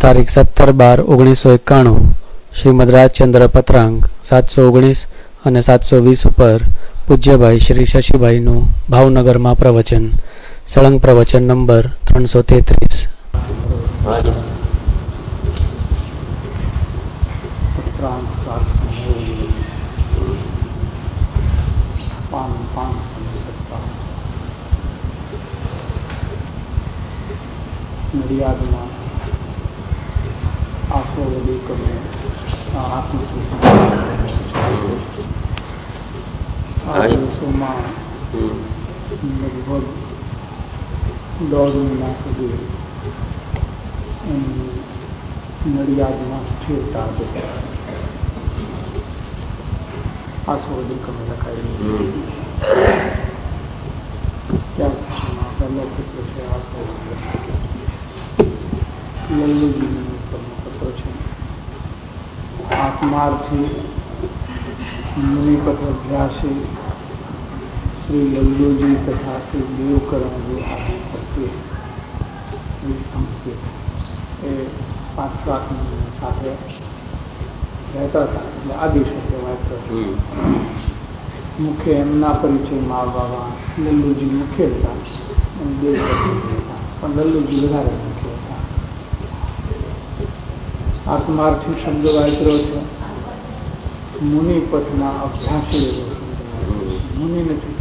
તારીખ 17/12/1991 શ્રીમદ રાજચંદ્ર પત્રાંગ 719 અને 720 ઉપર પૂજ્યભાઈ શ્રી શશીભાઈનું ભાવનગરમાં પ્રવચન, સળંગ પ્રવચન નંબર 333. નડિયાદમાં આખો વડી તમે આ દિવસોમાં લગભગ 1.5 મહિના સુધી નડિયાદમાં સ્થિરતા હતી. આખો વડી તમે લખાયેલું ત્યાર પછીમાં પહેલો પત્ર છે આખો લલ્લુજીનું પત્ર છે. આત્માર્થી મુનિપથ અભ્યાસી શ્રી લલ્લુજી તથા શ્રી દેવકરણજી આદિ પ્રત્યે એ 5-7 સાથે રહેતા હતા. એટલે આદિ શબ્દ વાંચતો મુખ્ય એમના પરિચયમાં આવવા લલ્લુજી મુખ્ય હતા અને દેવકરણજી હતા, પણ લલ્લુજી વધારે મુખ્ય હતા. આત્માર્થી શબ્દ વાંચ્યો છે. મુનિપથના અભ્યાસી મુનિ નથી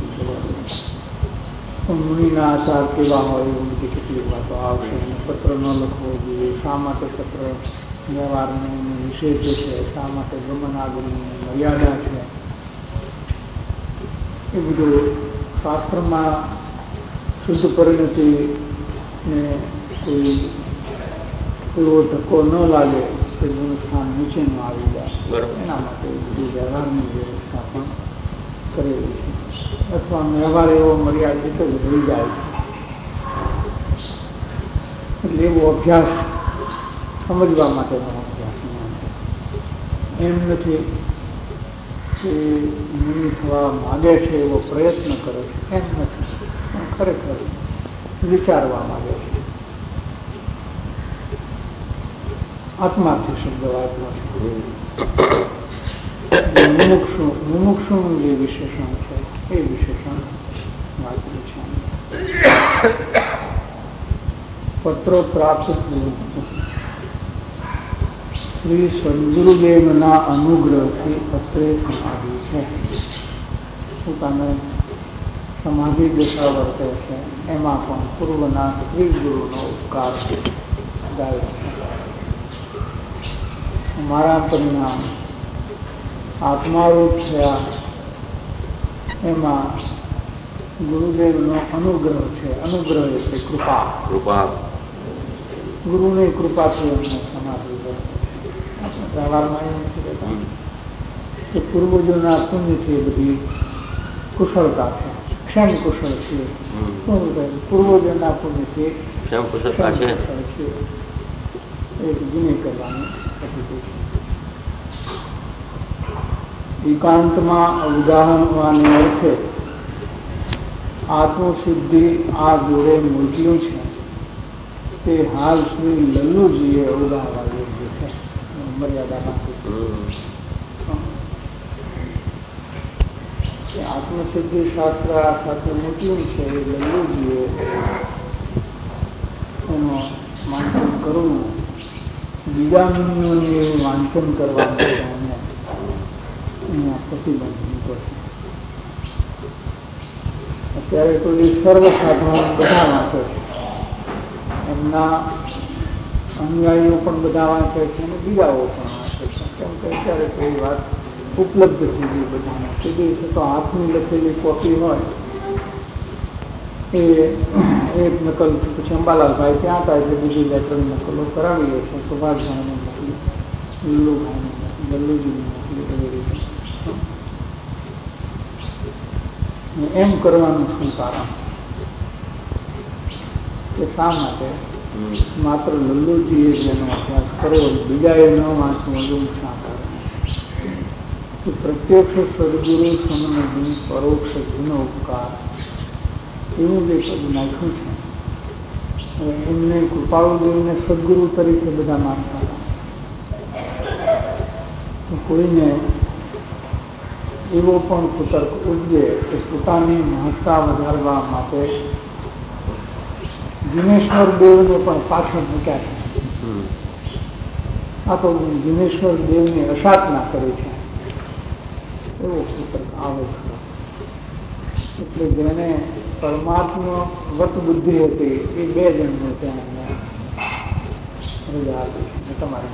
પણ મુનિના આચાર કેવા હોય એવું બધી કેટલીક વાતો આવશે. અને પત્ર ન લખવો જોઈએ, શા માટે પત્ર વ્યવહારનો નિષેધ છે, શા માટે ગમનાગમનની મર્યાદા છે, એ બધું શાસ્ત્રમાં શુદ્ધ પરિણતિ ને કોઈ એવો ધક્કો ન લાગે કે ગુણસ્થાન નીચેનું આવી જાય, એના માટે બધી વ્યવહારની વ્યવસ્થા પણ કરેલી છે. અથવા વ્યવહાર એવો મર્યાદિત જ રહી જાય છે. એટલે એવો અભ્યાસ સમજવા માટેનો અભ્યાસ છે. એમ નથી કે મુનિ થવા માગે છે એવો પ્રયત્ન કરે છે, એમ નથી, પણ ખરેખર વિચારવા માગે છે. આત્માર્થી શબ્દ વાંચવા છે. મુમુક્ષુનું જે વિશેષણ છે એ વિશેષણ વાંચ્યું છે. પત્રો પ્રાપ્ત શ્રી સદગુરુદેવના અનુગ્રહથી પત્રે સમાધિ છે. પોતાને સમાધિ દશા વર્તે છે. એમાં પણ પૂર્વના શ્રી ગુરુનો ઉપકાર ગાયો છે. મારા પરિણામ આત્મારૂપ થયા એમાં ગુરુદેવનો અનુગ્રહ છે. અનુગ્રહ એટલે કૃપા. ગુરુની કૃપાથી અમને સમાધિ વ્યવહારમાં એ નથી રહેતા કે પૂર્વજોના પુણ્યથી બધી કુશળતા છે, ક્ષેમ કુશળ છીએ. શું પૂર્વજોના પુણ્યથી ક્ષેમ કુશળ છીએ એક વિનય કરવાની પદ્ધતિ છે. એકાંતમાં ઉદાહરણવાને અર્થે આત્મસિદ્ધિ આ જોડે મૂર્તિઓ છે તે હાલ શ્રી લલ્લુજીએ ઉદાહરવા યોગ્ય છે. મર્યાદામાંથી આત્મસિદ્ધિ શાસ્ત્ર આ સાથે મૂક્યું છે. એ લલ્લુજીએ એનું વાંચન કરવું, બીજા મુનિઓને એવું વાંચન કરવાનું અહીંયા પ્રતિબંધ મૂકો છે. અત્યારે તો એ સર્વ સાધનો બધા વાંચે છે, એમના અનુયાયીઓ પણ બધા વાંચે છે અને બીજાઓ પણ વાંચે છે. કેમ કે અત્યારે તો એ વાત ઉપલબ્ધ થઈ ગઈ બધાને. તે દિવસે તો હાથની લખેલી કોપી હોય એ એક નકલ, પછી અંબાલાલભાઈ ત્યાં હતા એટલે બીજી 2-3 નકલો કરાવીએ છીએ. સુભાષભાઈને મોકલી, લલ્લુભાઈને મોકલી, લલ્લુજીને મોકલી, એવી રીતે. એમ કરવાનું શું કારણ કે શા માટે માત્ર લલ્લુજીએ જેનો અભ્યાસ કર્યો બીજાએ ન વાંચવું, એવું શા કારણ? પ્રત્યક્ષ સદગુરુ સમનગુણ પરોક્ષ ગુણ ઉપકાર એવું જે પદ નાખ્યું છે એમને કૃપાળુદેવને સદગુરુ તરીકે બધા માનતા હતા. કોઈને એવો પણ કુતર્ક ઉપજે કે પોતાની મહત્તા વધારવા માટે જીનેશ્વર દેવને પણ પાછળ મૂક્યા છે. આ તો જીનેશ્વર દેવની અસાધના કરી છે એવો કુતર્ક આવે છે. એટલે જેને પરમાત્મા વત બુદ્ધિ હતી એ 2 જણને ત્યાં રજા આપી છે તમારે.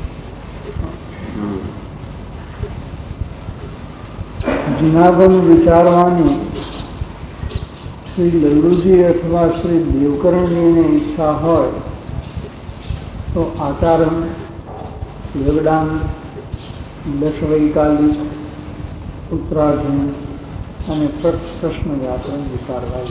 જુનાગમ વિચારવાની શ્રી લલ્લુજી અથવા શ્રી દેવકરણજીને ઈચ્છા હોય તો આચારણ, યોગદાન, દશવૈકાલિક, ઉત્તરાધીન અને પ્રશ્ન વ્યાકરણ વિચારવા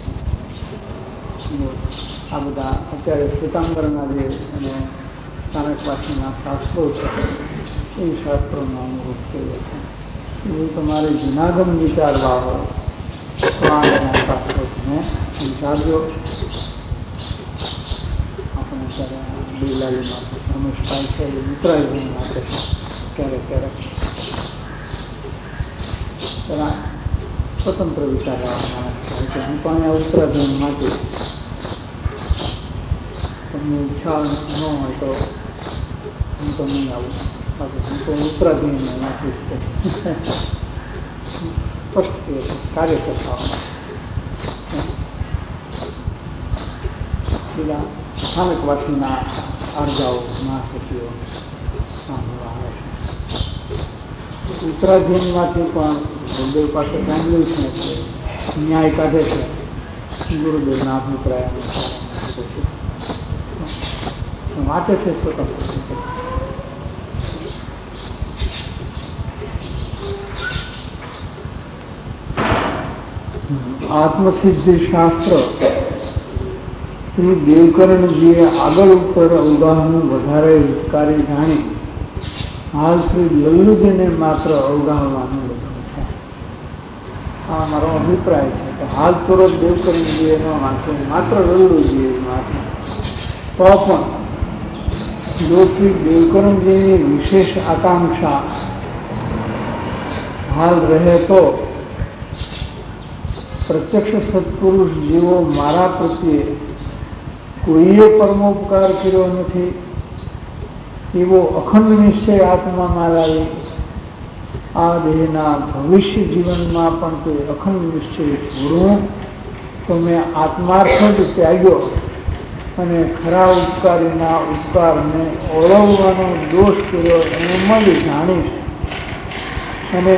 આ બધા અત્યારે શ્વેતાંબરના જે અને ચાણક્યવાસીના શાસ્ત્રો છે એ શાસ્ત્રોનો અનુરૂપ થયો છે. એવું તમારે જુનાગમ વિચારવા હોય તો આ શાસ્ત્રો તમે વિચારજો. આપણે અત્યારે બેલાલીમાં રમેશભાઈ છે એ મિત્રાજી માટે ક્યારેક ક્યારેક સ્વતંત્ર વિચારવાના માણસ થાય કે હું પણ આ ઉત્તરાધીન માટે તમને ઈચ્છા ન હોય તો હું તો નહીં આવું. હું તો ઉત્તરાધીન નાખીશ કે સ્પષ્ટ કાર્યકર્તાઓમાં પેલા સ્થાનકવાસીના અરજાઓ મહાસચિવો સાંભળવા આવે છે. ઉત્તરાધીનમાંથી પણ ગુરુદેવ પાસે સાંભળ્યું છે કે ન્યાય કાઢે છે ગુરુદેવના અભિપ્રાય વાંચે છે સ્વતંત્ર. આત્મસિદ્ધિ શાસ્ત્ર શ્રી દેવકરણજીએ આગળ ઉપર અવગાહનું વધારે હિતકારી જાણી હાલ શ્રી લલ્લુજીને માત્ર અવગાહવાનું લખ્યું છે. આ મારો અભિપ્રાય છે કે હાલ તુરત દેવકરણજીએ ન વાંચ્યું, માત્ર લલ્લુજીએ વાંચ્યું. તો પણ જો શ્રી દેવકરણજીની વિશેષ આકાંક્ષા હાલ રહે તો પ્રત્યક્ષ સત્પુરુષ જેવો મારા પ્રત્યે કોઈએ પરમોપકાર કર્યો નથી એવો અખંડ નિશ્ચય આત્મામાં લાવી આ દેહના ભવિષ્ય જીવનમાં પણ તે અખંડ નિશ્ચય છોડવું તો મેં આત્માર્થ જ ત્યાગ્યો અને ખરા ઉપકારીના ઉપકારને ઓળવવાનો દોષ કર્યો એમ જ જાણીશ અને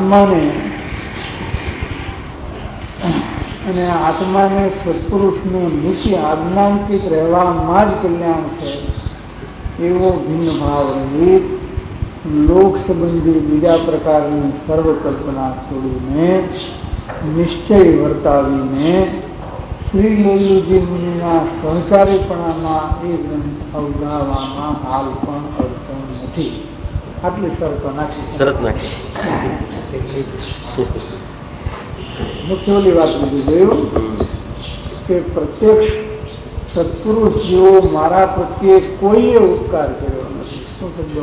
આત્માને સત્પુરુષનું નીચે આજ્ઞાંકિત રહેવામાં જ કલ્યાણ છે એવો ભિન્ન ભાવ રહિત લોક સંબંધી બીજા પ્રકારની સર્વકલ્પના છોડીને નિશ્ચય વર્તાવીને શ્રી લલ્લુજી મુનિના સહચારીપણામાં એ ગ્રંથ અવગાહવામાં હાલ પણ અડચણ નથી. આટલી શરતો નાખી. મુખ્ય ઓલી વાત બીજું જોયું કે પ્રત્યક્ષ સત્પુરુષ જેવો મારા પ્રત્યે કોઈએ ઉપકાર કર્યો નથી. શું શબ્દો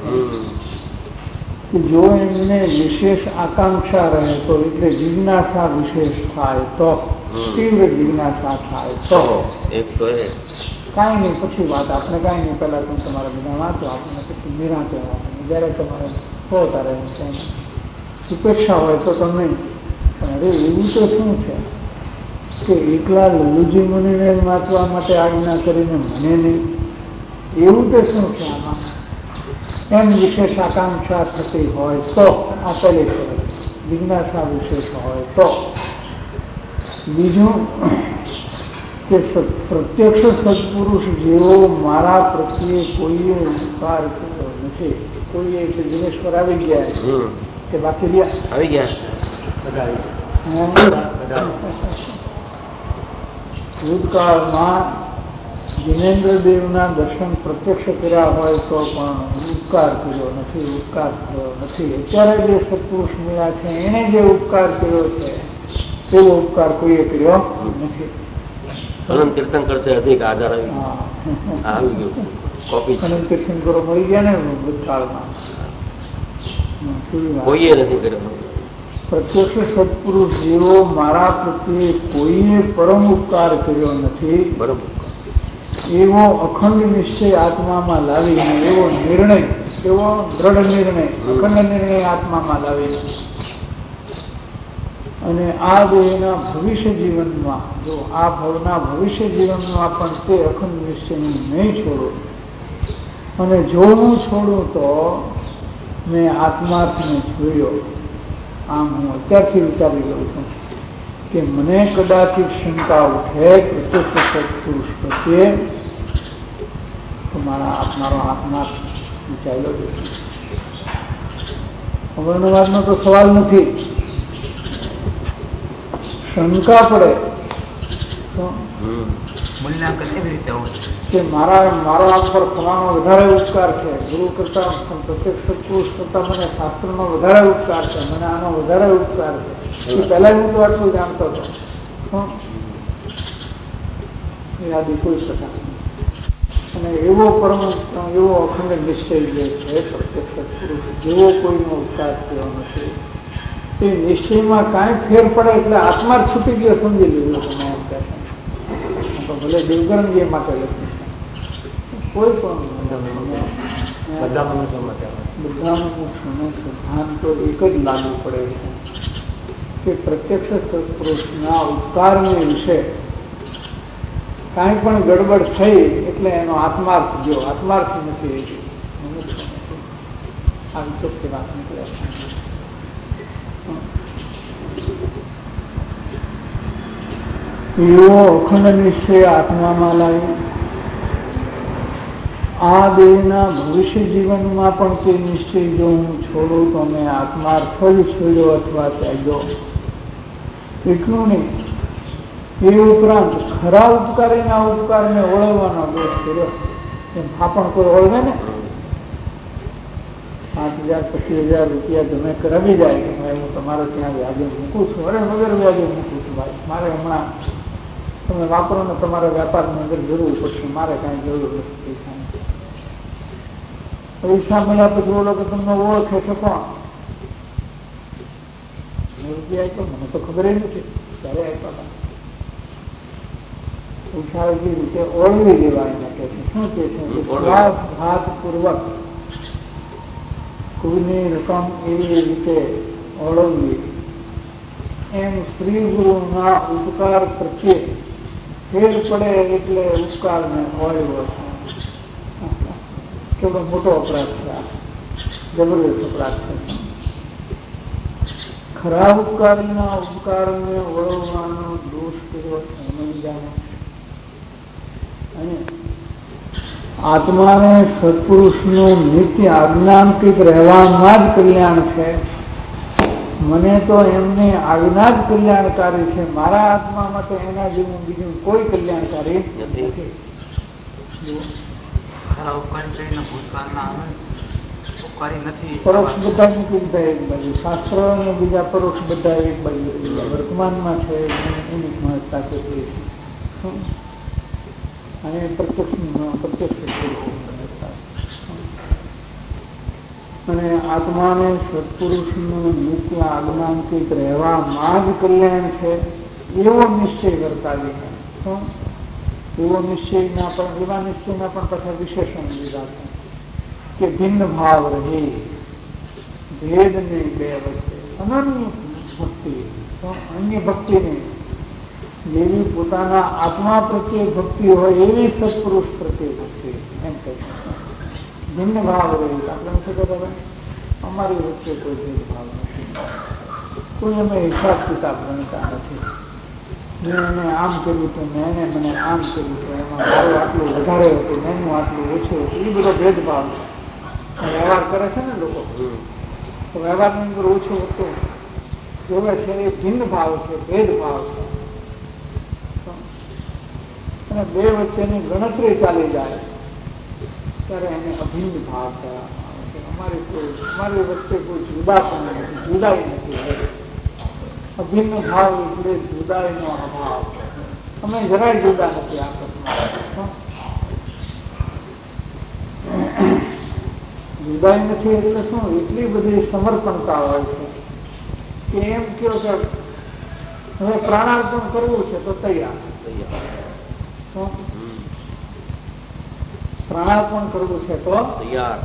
કે જો એમને વિશેષ આકાંક્ષા રહે તો એટલે જિજ્ઞાસા વિશેષ થાય તો તીવ્ર જિજ્ઞાસા થાય તો કાંઈ નહીં. પછી વાત આપણે કાંઈ નહીં, પહેલા તમે તમારા બધા વાંચો, આપણને પછી નિરાંતે વાંચો. જ્યારે તમારે હો તારે ઉપેક્ષા હોય તો તમે. પણ અરે એવું તો શું છે કે એકલા લલ્લુજી મુનિને વાંચવા માટે આજ્ઞા કરીને મને નહીં, એવું તો શું છે આમાં? એમ વિશેષ આકાંક્ષા થતી હોય તો આ પહેલી જિજ્ઞાસા વિશેષ હોય તો. બીજું કે પ્રત્યક્ષ સત્પુરુષ જેવો મારા પ્રત્યે કોઈએ ઉપકાર કર્યો નથી. કોઈએ દિનેશ્વર આવી ગયા કે બાકી રહ્યા આવી ગયા ભૂતકાળમાં જિનેન્દ્રદેવના દર્શન પ્રત્યક્ષ કર્યા હોય તો પણ ઉપકાર કર્યો નથી, ઉપકાર થયો નથી. અત્યારે જે સત્પુરુષ મળ્યા છે એને જે ઉપકાર કર્યો છે એવો ઉપકાર કોઈએ કર્યો નથી. અનંત તીર્થંકર છે અધિક આધાર આવી ગયું કોપી અનંત તીર્થંકરો મળી ગયા ને ભૂતકાળમાં કોઈએ નથી કર્યો. પ્રત્યક્ષ સત્પુરુષ જેવો મારા પ્રત્યે કોઈએ પરમ ઉપકાર કર્યો નથી. બરોબર. એવો અખંડ નિશ્ચય આત્મામાં લાવીને એવો નિર્ણય, એવો દ્રઢ નિર્ણય, અખંડ નિર્ણય આત્મામાં લાવીને અને આ દેહના ભવિષ્ય જીવનમાં, જો આ ભવના ભવિષ્ય જીવનમાં પણ તે અખંડ નિશ્ચય નહીં છોડો, અને જો હું છોડું તો મેં આત્માર્થને છોડ્યો. આમ હું અત્યારથી વિચારી લઉં છું કે મને કદાચિત શંકા ઉઠે પ્રત્યક્ષ સત્પુરુષ પ્રત્યે તો મારો આત્મા વિચારેલો જશે. અવર્ણવાદનો તો સવાલ નથી. શંકા પડે તો મૂલ્યાંકન કેવી રીતે હોય કે મારો આમ પર થવાનો વધારે ઉપકાર છે, ગુરુ કરતા પ્રત્યક્ષ સત્પુરુષ કરતા મને શાસ્ત્રનો વધારે ઉપકાર છે, મને આનો વધારે ઉપકાર છે. એ પહેલા હું તો આટલું જાણતો હતો. એ આદિ કોઈ પ્રકાર અને એવો પરમ એવો અખંડ નિશ્ચય જે છે પ્રત્યક્ષ સત્પુરુષ જેવો કોઈનો ઉપકાર થયો નથી. તે નિશ્ચયમાં કાંઈ ફેર પડે એટલે આત્મા છૂટી ગયો સમજી લીધું. તમે એમ કહેશો તો ભલે દેવગરંજી માટે લખ્યું છે. કોઈ પણ બધા મનુષ્યોનો સિદ્ધાંત તો એક જ લાગુ પડે છે કે પ્રત્યક્ષ સત્પુરુષના ઉપકારની વિશે કાંઈ પણ ગડબડ થઈ એટલે એનો આત્માર્થ ગયો, આત્માર્થ નથી. આ ચોખ્ખી વાત નીકળે. એવો અખંડ નિશ્ચય આત્મામાં લાવી આ દેહના ભવિષ્ય જીવનમાં પણ તે નિશ્ચય જો હું છોડું તો મેં આત્માર્થ જ છોડ્યો અથવા ત્યાગ્યો. એટલું નહીં, એ ઉપરાંત ખરા ઉપકારીના ઉપકારને ઓળવવાનો દોષ કર્યો. એમ પણ કોઈ ઓળવે ને 5,000 25,000 રૂપિયા તમે કરાવી જાય કે ભાઈ હું તમારે ત્યાં વ્યાજે મૂકું છું, અરે વગર વ્યાજે મૂકું છું ભાઈ, મારે હમણાં તમે વાપરો ને તમારા વેપારની અંદર જરૂર પડશે, મારે કાંઈ જરૂર નથી પૈસાની. પૈસા મળ્યા પછી બોલો કે તમને ઓળખે છે કોણ? રૂપિયા આપ્યો મને તો ખબર નથી ત્યારે આપ્યા હતા. પૈસા એવી રીતે ઓળવી દેવા એના કહે છે. શું કહે છે? વિશ્વાસઘાતપૂર્વક કોઈની રકમ એવી રીતે ઓળવવી એમ શ્રી ગુરુના ઉપકાર પ્રત્યે ફેર પડે એટલે ઉપકારને ઓળવ્યો છે. કેવડો મોટો અપરાધ છે, જબરદસ્ત અપરાધ છે. ખરા ઉપકારના ઉપકારને ઓળવવાનો દોષ કર્યો છે જાણે. અને આત્માને સત્પુરુષનું નિત્ય આજ્ઞાંકિત રહેવામાં જ કલ્યાણ છે. મને તો એમને આજ્ઞા જ કલ્યાણકારી છે. મારા આત્મામાં તો એના જેવું બીજું કોઈ કલ્યાણકારી નથી. પરોક્ષ બધા નીકળી જાય એક બાજુ, શાસ્ત્ર અને બીજા પરોક્ષ બધા એક બાજુ. વર્તમાનમાં છે એની મહત્તા કેટલી છે શું? અને પ્રત્યક્ષ અને આત્માને સત્પુરુષનું નિત્ય આજ્ઞાંકિત રહેવામાં જ કલ્યાણ છે એવો નિશ્ચય કરતા શું? એવો નિશ્ચયના પણ એવા નિશ્ચયના પણ પાછા વિશેષણ લીધા છે કે ભિન્ન ભાવ રહે ભેદની બે વચ્ચે અનન્ય ભક્તિ, અન્ય ભક્તિની જેવી પોતાના આત્મા પ્રત્યે ભક્તિ હોય એવી સત્પુરુષ પ્રત્યે ભક્તિ એમ કહે છે. ભિન્ન ભાવ રહે આપણે નથી કહેતા અમારી વચ્ચે કોઈ ભેદભાવ નથી, કોઈ અમે હિસાબ કિતાબ ગણતા નથી. મેં એને આમ કર્યું હતું, મેં એને મને આમ કર્યું હતું, એમાં મારું આટલું વધારે હતું, એનું આટલું ઓછું હતું, એ બધો ભેદભાવ છે. વ્યવહાર કરે છે ને લોકો, તો વ્યવહારની અંદર ઓછું હતું જોવે છે એ ભિન્ન ભાવ છે, ભેદભાવ છે. અને બે વચ્ચેની ગણતરી ચાલી જાય ત્યારે એને અભિન્ન ભાવ કહેવામાં આવે. અમારી વચ્ચે કોઈ જુદા પણ નથી, જુદાઈ નથી. અભિન્ન ભાવ એટલે જુદાઈનો અભાવ. અમે જરાય જુદા નથી આપસમાં. જુદાઈ નથી એટલે શું? એટલી બધી સમર્પણતા હોય છે કે એમ કહો કે હવે પ્રાણાર્પણ કરવું છે તો તૈયાર. પ્રાણાર્પણ કરવું છે તો તૈયાર.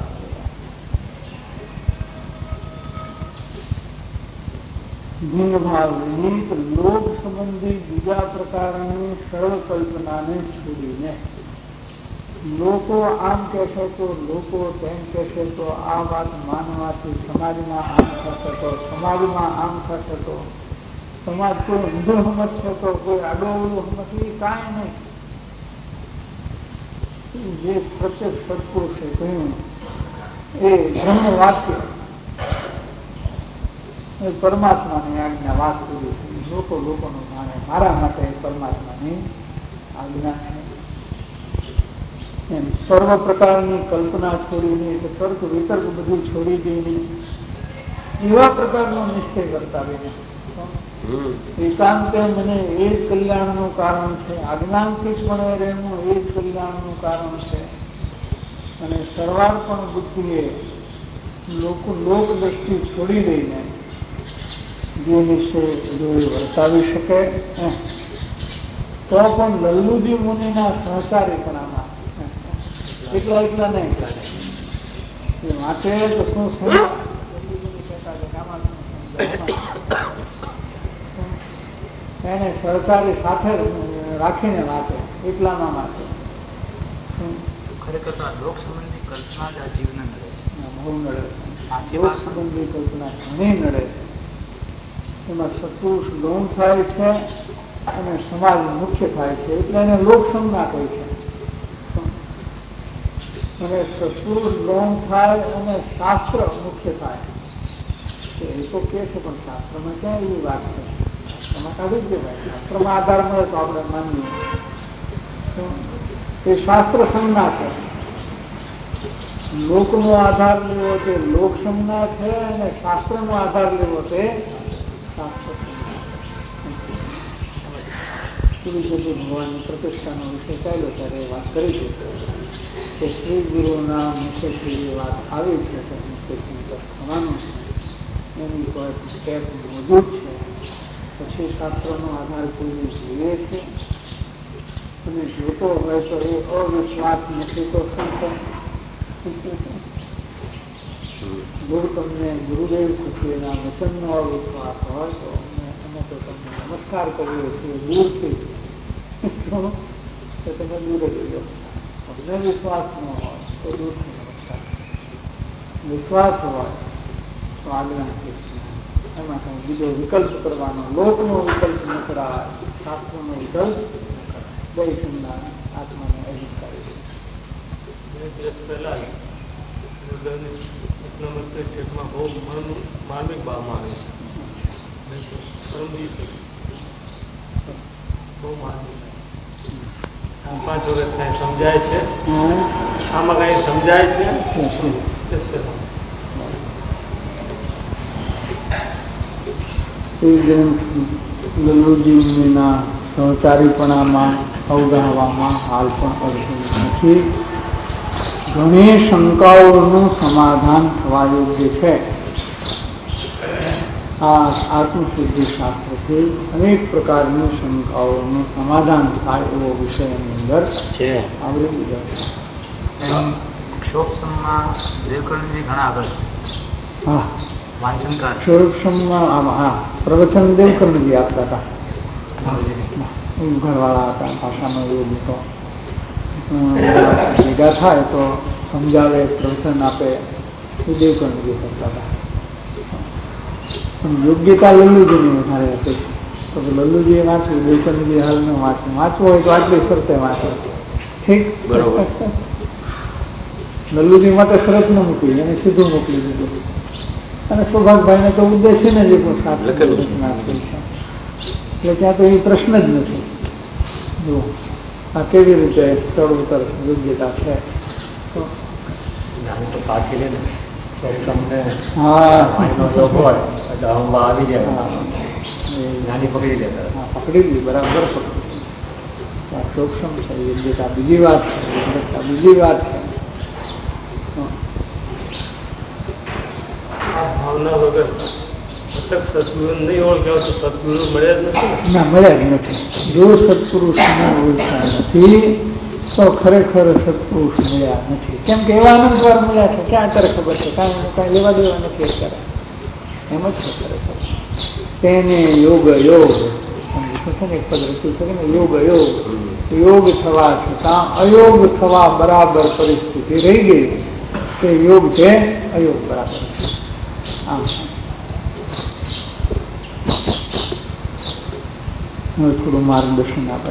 ભિન્ન ભાવ વિનીત લોક સંબંધી બીજા પ્રકારની સરળ કલ્પનાને છોડીને લોકો આમ કહેશે તો લોકો તેમ કહેશે તો આ વાત માનવાથી સમાજમાં આમ થશે તો સમાજમાં આમ થશે તો સમાજ કોઈ ઊંધો સમજશે તો કોઈ આડોઅવળું સમજશે કાંઈ નહીં. જે પ્રત્યેક સત્પુરુષે કહ્યું એ બ્રહ્મ વાક્ય એ પરમાત્માની આજ્ઞા વાત કરી છે. લોકો લોકોનું માને મારા માટે પરમાત્માની આજ્ઞા છે. એમ સર્વ પ્રકારની કલ્પના છોડીને તર્ક વિતર્ક બધું છોડી દઈને એવા પ્રકારનો નિશ્ચય કરતા રહીને એકાંતે મને એ જ કલ્યાણનું કારણ છે, આજ્ઞાંતિક પણ રહેવું એ જ કલ્યાણનું કારણ છે. અને સર્વાર્પણ બુદ્ધિએ લોક દ્રષ્ટિ છોડી દઈને જે નિશ્ચય વર્તાવી શકે તો પણ લલ્લુજી મુનિના સહચારીપણામાં એકલા નહીં માટે તો શું એને સહચારી સાથે રાખીને વાંચે, એકલામાં વાંચે. ખરેખર લોક સંબંધી કલ્પના જ આ જીવને નડે, બહુ નડે. લોક સંબંધી કલ્પના ઘણી નડે. એમાં સત્પુરુષ લોન થાય છે અને સમાજ મુખ્ય થાય છે એટલે એને લોકસંજ્ઞા કહે છે. અને સત્પુરુષ લોન થાય અને શાસ્ત્ર મુખ્ય થાય એ તો કે છે, પણ શાસ્ત્રમાં ક્યાં એવી વાત છે? શાસ્ત્રમાં કાઢી જ દેવાય. શાસ્ત્રમાં આધાર મળે તો આપણે માનીએ. એ શાસ્ત્ર સંજ્ઞા છે. લોકનો આધાર લેવો તે લોક સંજ્ઞા છે અને શાસ્ત્રનો આધાર લેવો તે શાસ્ત્ર સંજ્ઞા. ભગવાનની પ્રતિષ્ઠાનો વિષય ચાલ્યો ત્યારે એ વાત કરી છે કે શ્રી ગુરુના મુખ્યથી એ વાત આવી છે કે મુખ્યથી થવાનું છે, એની કોઈ સ્ટેપ મોજૂદ છે. પછી શાસ્ત્રનો આધાર કોઈ જોઈએ છે અને જોતો હોય તો એ અવિશ્વાસ નથી તો શું છે? જો તમને ગુરુદેવ કૃષ્ણના વચનનો અવિશ્વાસ હોય તો અમે તો તમને નમસ્કાર કરીએ છીએ દૂરથી, તો તમે દૂર જ જાઓ. તમને વિશ્વાસ ન હોય તો દૂરથી નમસ્કાર. વિશ્વાસ હોય તો આજ્ઞા એમાં કંઈ બીજો વિકલ્પ કરવાનો, લોકનો વિકલ્પ ન કરાય, શાસ્ત્રનો વિકલ્પ દઈ સંજ્ઞા આત્માને અધિકારી છે. બહુ માર્મિક ભાવમાં પાંચ વર્ષ કઈ સમજાય છે, આમાં કઈ સમજાય છે. એ ગ્રંથ લલ્લુજીના સહચારીપણામાં અવગાહવામાં હાલ પણ અડચણ નથી. ઘણી શંકાઓનું સમાધાન થવા યોગ્ય છે. આ આત્મસિદ્ધિ શાસ્ત્રથી અનેક પ્રકારની શંકાઓનું સમાધાન થાય એવો વિષય એની અંદર છે. આવડી દીધો છે. ક્ષોભસમમાં દેવકર્ણજી ઘણા આગળ. હા, વાંચનકાર ક્ષોભસમમાં હા પ્રવચન દેવકર્ણજી આપતા હતા. ઘરવાળા હતા, ભાષાનો યોગ હતો. ભેગા થાય તો સમજાવે, પ્રવચન આપે, એ દેવકર્ણજી કરતા હતા. પણ યોગ્યતા લલ્લુજીની વધારે હતી. તો લલ્લુજીએ વાંચ્યું, દેવકર્ણજી હાલ ન વાંચ્યું. વાંચવું હોય તો આટલી શરતે વાંચે. ઠીક, બરોબર. લલ્લુજી માટે શરત ન મૂકી, એને સીધું મોકલી દીધું. અને સૌભાગભાઈને તો ઉદ્દેશીને જ એક શાસ્ત્ર રચના આપી છે. એટલે ત્યાં તો એ પ્રશ્ન જ નથી. જો આ કેવી રીતે ચડ ઉતર યોગ્યતા છે. તમને પકડી લે, બરાબર પકડી. ચોક્ષમ છે, યોગ્યતા બીજી વાત છે, યોગ્યતા બીજી વાત છે. આ ભાવના વગર સદગુરુ નહીં ઓળખ્યો તો સદગુરુ મળ્યા જ નથી. ના, મળ્યા જ નથી. જો સત્પુરુષને ઓળખ્યા નથી તો ખરેખર સત્પુરુષ મળ્યા નથી. કેમ કે એવા અનંતવાર મળ્યા છે, ક્યાં અત્યારે ખબર છે? કાંઈ લેવા દેવા નથી અત્યારે. એમ જ છે ખરેખર. તેને યોગ યોગ છે ને, એક પદ રચ્યું છે ને, યોગ યોગ યોગ થવા છતાં અયોગ થવા બરાબર પરિસ્થિતિ રહી ગઈ. તે યોગ છે, અયોગ બરાબર છે. આમ હવે થોડું માર્ગદર્શન આપે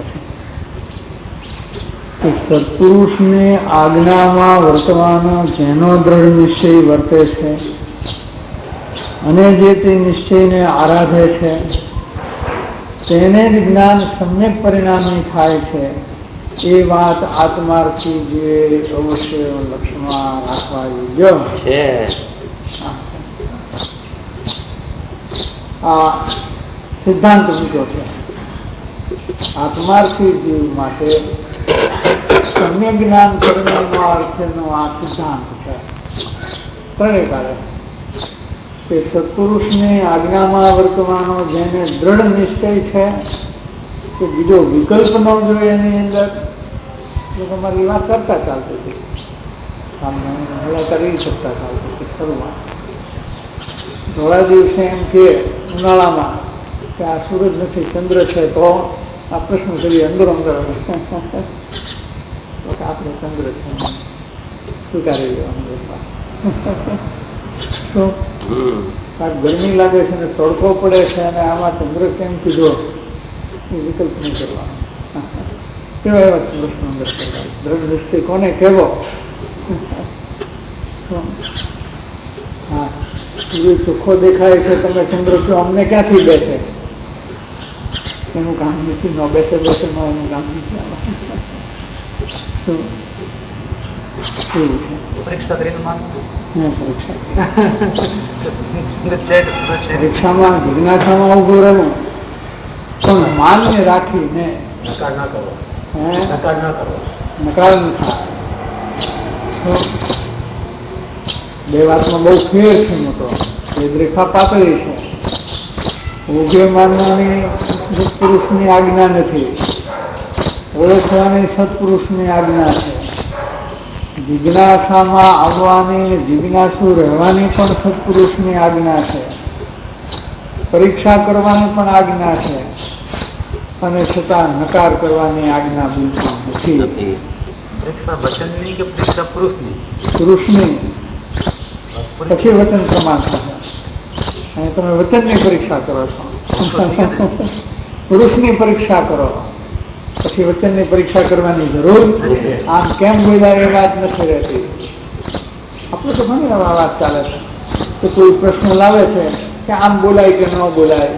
છે. સત્પુરુષને આજ્ઞામાં વર્તવાનો જેનો દ્રઢ નિશ્ચય વર્તે છે અને જે તે નિશ્ચયને આરાધે છે તેને જ જ્ઞાન સમ્યક પરિણામી થાય છે. એ વાત આત્માર્થી જે અવશ્ય લક્ષ્યમાં રાખવા યોગ્ય છે. આ સિદ્ધાંત બીજો છે. આત્માર્થી જીવ માટે સમ્યક જ્ઞાન કરવાનો અર્થનો આ સિદ્ધાંત છે. ત્રણેય કાળે કે સત્પુરુષને આજ્ઞામાં વર્તવાનો જેને દ્રઢ નિશ્ચય છે કે બીજો વિકલ્પ ન જોઈએ એની અંદર. જો તમારી વાત કરતા ચાલતી હતી, કરી શકતા ચાલતી હતી શરૂઆત. થોડા દિવસે એમ કે ઉનાળામાં કે આ સૂરજ નથી ચંદ્ર છે, તો આ પ્રશ્ન કરીએ અંદર અંદર આપણે ચંદ્ર છે સ્વીકારી લેવાનું. શું ગરમી લાગે છે ને તડકો પડે છે અને આમાં ચંદ્ર કેમ કીધો એ વિકલ્પ નહીં કરવાનો. કેવા એવા પ્રશ્નો અંદર કરવા. દ્રઢ નિશ્ચય કોને કેવો? હા, ચોખ્ખો દેખાય છે, તમે ચંદ્ર કયો અમને ક્યાંથી બેસે? એનું કામ નથી. ન બેસે બેસે ન એનું કામ નથી. શું એવું છે? પરીક્ષા કરીને પરીક્ષામાં જિજ્ઞાસામાં ઉભું રહેવું પણ માનને રાખીને નકાર ના કરવો. નકાર ન થાય. બે વાતમાં બહુ ફેર છે મોટો. એ રેખા પાતળી છે. ઉભે માનવાની સત્પુરુષની આજ્ઞા નથી, ઓળખવાની સત્પુરુષની આજ્ઞા છે. જિજ્ઞાસામાં આવવાની, જિજ્ઞાસુ રહેવાની પણ સત્પુરુષની આજ્ઞા છે. પરીક્ષા કરવાની પણ આજ્ઞા છે અને છતાં નકાર કરવાની આજ્ઞા બિલકુલ નથી. પરીક્ષા વચનની કે પરીક્ષા પુરુષની? પુરુષની, પછી વચન સમાન થશે. અને તમે વચનની પરીક્ષા કરો છો, પુરુષની પરીક્ષા કરો પછી વચનની પરીક્ષા કરવાની જરૂર. આમ કેમ બોલ્યા એ વાત નથી રહેતી. આપણે તો ઘણી આ વાત ચાલે છે કે કોઈ પ્રશ્ન લાવે છે કે આમ બોલાય કે ન બોલાય,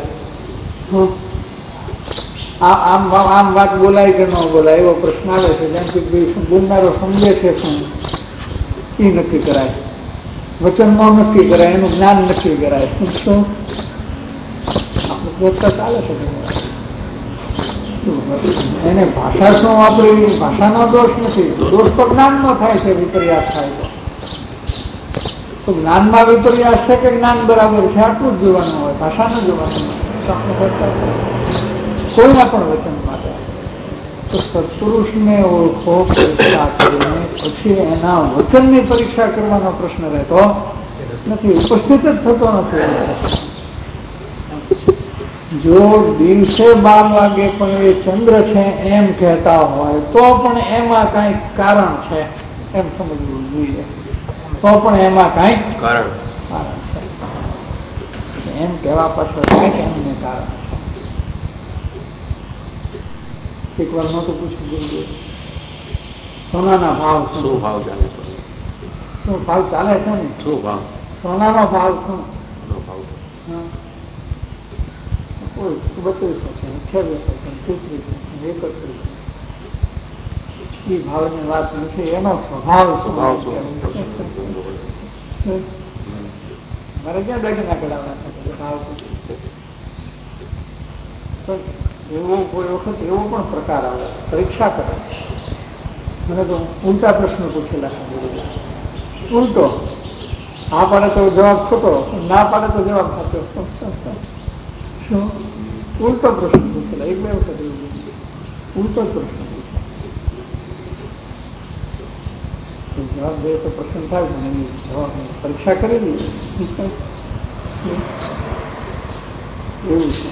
આમ વાત બોલાય કે ન બોલાય એવો પ્રશ્ન આવે છે. જેમ કે બોલનારો સમજે છે શું એ નક્કી કરાય, વચનમાં નક્કી કરાય, એનું જ્ઞાન નક્કી કરાય. શું આપણે બોલતા ચાલે છે? એને ભાષા શું વાપરી? ભાષાનો દોષ નથી. દોષ તો જ્ઞાનમાં થાય છે. વિપર્યાસ થાય તો જ્ઞાનમાં વિપર્યાસ છે કે જ્ઞાન બરાબર છે આટલું જ જોવાનું હોય, ભાષાનું જોવાનું હોય. કોઈના પણ વચન માટે તો સત્પુરુષને ઓળખો, પરીક્ષા કરીને પછી એના વચનની પરીક્ષા કરવાનો પ્રશ્ન રહેતો નથી, ઉપસ્થિત જ થતો નથી. જો દિવસે 12 વાગે પણ એ ચંદ્ર છે એમ કહેતા હોય તો પણ એમાં કઈક કારણ છે એમ સમજવું જોઈએ. તો પણ એમાં કઈક કારણ છે એમ કહેવા પાછળ કઈક એમને કારણ છે. એક વાર નહોતું પૂછવું જોઈએ સોનાના ભાવ શું ચાલે? શું ભાવ ચાલે છે ને? શું ભાવ? સોનાનો ભાવ શું? કોઈ 3200 છે, 2800 છે, 3300 છે, 3100. એ ભાવની વાત નથી. એનો સ્વભાવ સ્વભાવ મારે ક્યાં દાગીના કઢાવવાના ભાવ એવો કોઈ વખત એવો પણ પ્રકાર આવે, પરીક્ષા કરે. મને તો ઉલટા પ્રશ્ન પૂછેલા છે, ઉલટો. હા પાડે તો જવાબ ખોટો, ના પાડે તો જવાબ સાચો. શું ઉલટો પ્રશ્ન પૂછેલા, એક બે વખત ઉલટો જ પ્રશ્ન પૂછે. જવાબ દે તો પ્રશ્ન થાય, પણ એની જવાબ પરીક્ષા કરેલી એવું છે.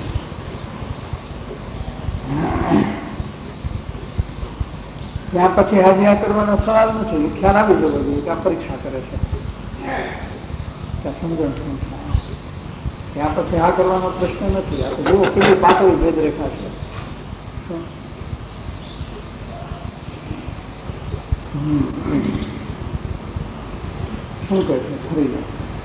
ત્યાં પછી હાજરી કરવાનો સવાલ નથી, ખ્યાલ આવી જવો જોઈએ કે આ પરીક્ષા કરે છે, ત્યાં સમજણ શું થાય. ત્યાં પછી આ કરવાનો પ્રશ્ન નથી. આ તો જુઓ કેટલી પાતળી ભેદરેખા છે. શું કહે છે ફરી?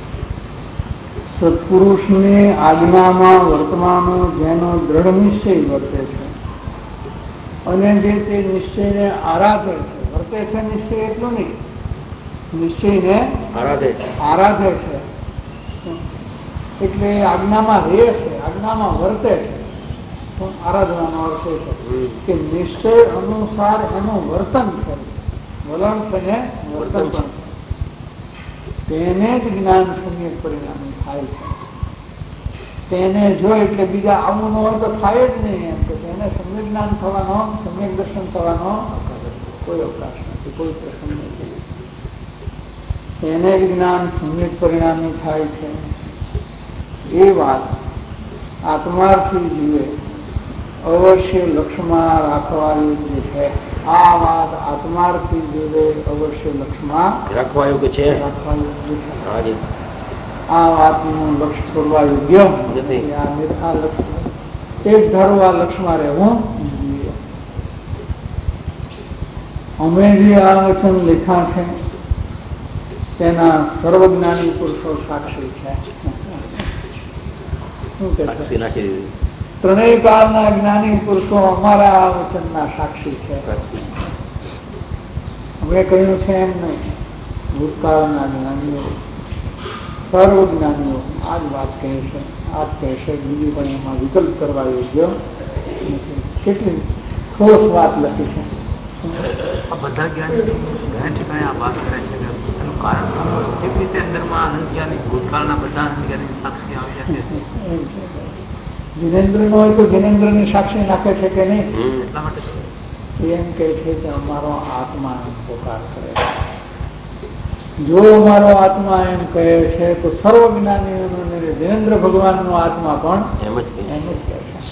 સત્પુરુષની આજ્ઞામાં વર્તવાનો જેનો દ્રઢ નિશ્ચય વર્તે છે અને જે તે નિશ્ચયને આરાધે છે, વર્તે છે નિશ્ચય એટલું નહીં, નિશ્ચયને આરાધે છે એટલે આજ્ઞામાં રહે છે, આજ્ઞામાં વર્તે છે. આરાધવાનો અર્થ એ છે કે નિશ્ચય અનુસાર એનું વર્તન છે, વલણ છે ને વર્તન પણ છે. તેને જ જ્ઞાન સમ્યક પરિણામી થાય છે. તેને જો એટલે બીજા આવું ન હોય તો થાય જ નહીં. એમ કે તેને સમ્યક જ્ઞાન થવાનો, સમ્યક દર્શન થવાનો કોઈ અવકાશ નથી, કોઈ પ્રસંગ નથી. તેને જ જ્ઞાન સમ્યક પરિણામી થાય છે. એ વાત આત્માર્થી જીવે અવશ્ય લક્ષ્યમાં રાખવા યોગ્ય છે. આ વાત આત્માર્થી જીવે અવશ્ય લક્ષ્યમાં રાખવા યોગ્ય છે. આ વાતનું લક્ષ્ય છોડવા યોગ્ય નથી. એક ધારું આ લક્ષ્યમાં રહેવું જોઈએ. અમે જે આ વચન લેખા છે તેના સર્વજ્ઞાની પુરુષો સાક્ષી છે. ત્રણેય કાળના જ્ઞાની પુરુષો અમારા આ વચનના સાક્ષી છે. અમે કહ્યું છે એમ નહીં. ભૂતકાળના જ્ઞાનીઓ, સર્વજ્ઞાનીઓ આ જ વાત કહે છે, આ જ કહે છે. બીજું પણ એમાં વિકલ્પ કરવા યોગ્ય નથી. કેટલી ઠોસ વાત લખી છે. બધા ઘણા ઠેકાણે આ વાત કરે છે એનું કારણ કેવી રીતે અંદરમાં અનંતયાની ભૂતકાળના બધા અનંતયાની સાક્ષી આવી શકે છે. જિનેન્દ્ર નો હોય તો જિનેન્દ્ર ની સાક્ષી નાખે છે કે નહીં? એટલા માટે એમ કે છે કે અમારો આત્મા પોકાર કરે. જો અમારો આત્મા એમ કહે છે તો સર્વજ્ઞાનીઓ જિનેન્દ્ર ભગવાન નો આત્મા પણ એમ જ કહે છે.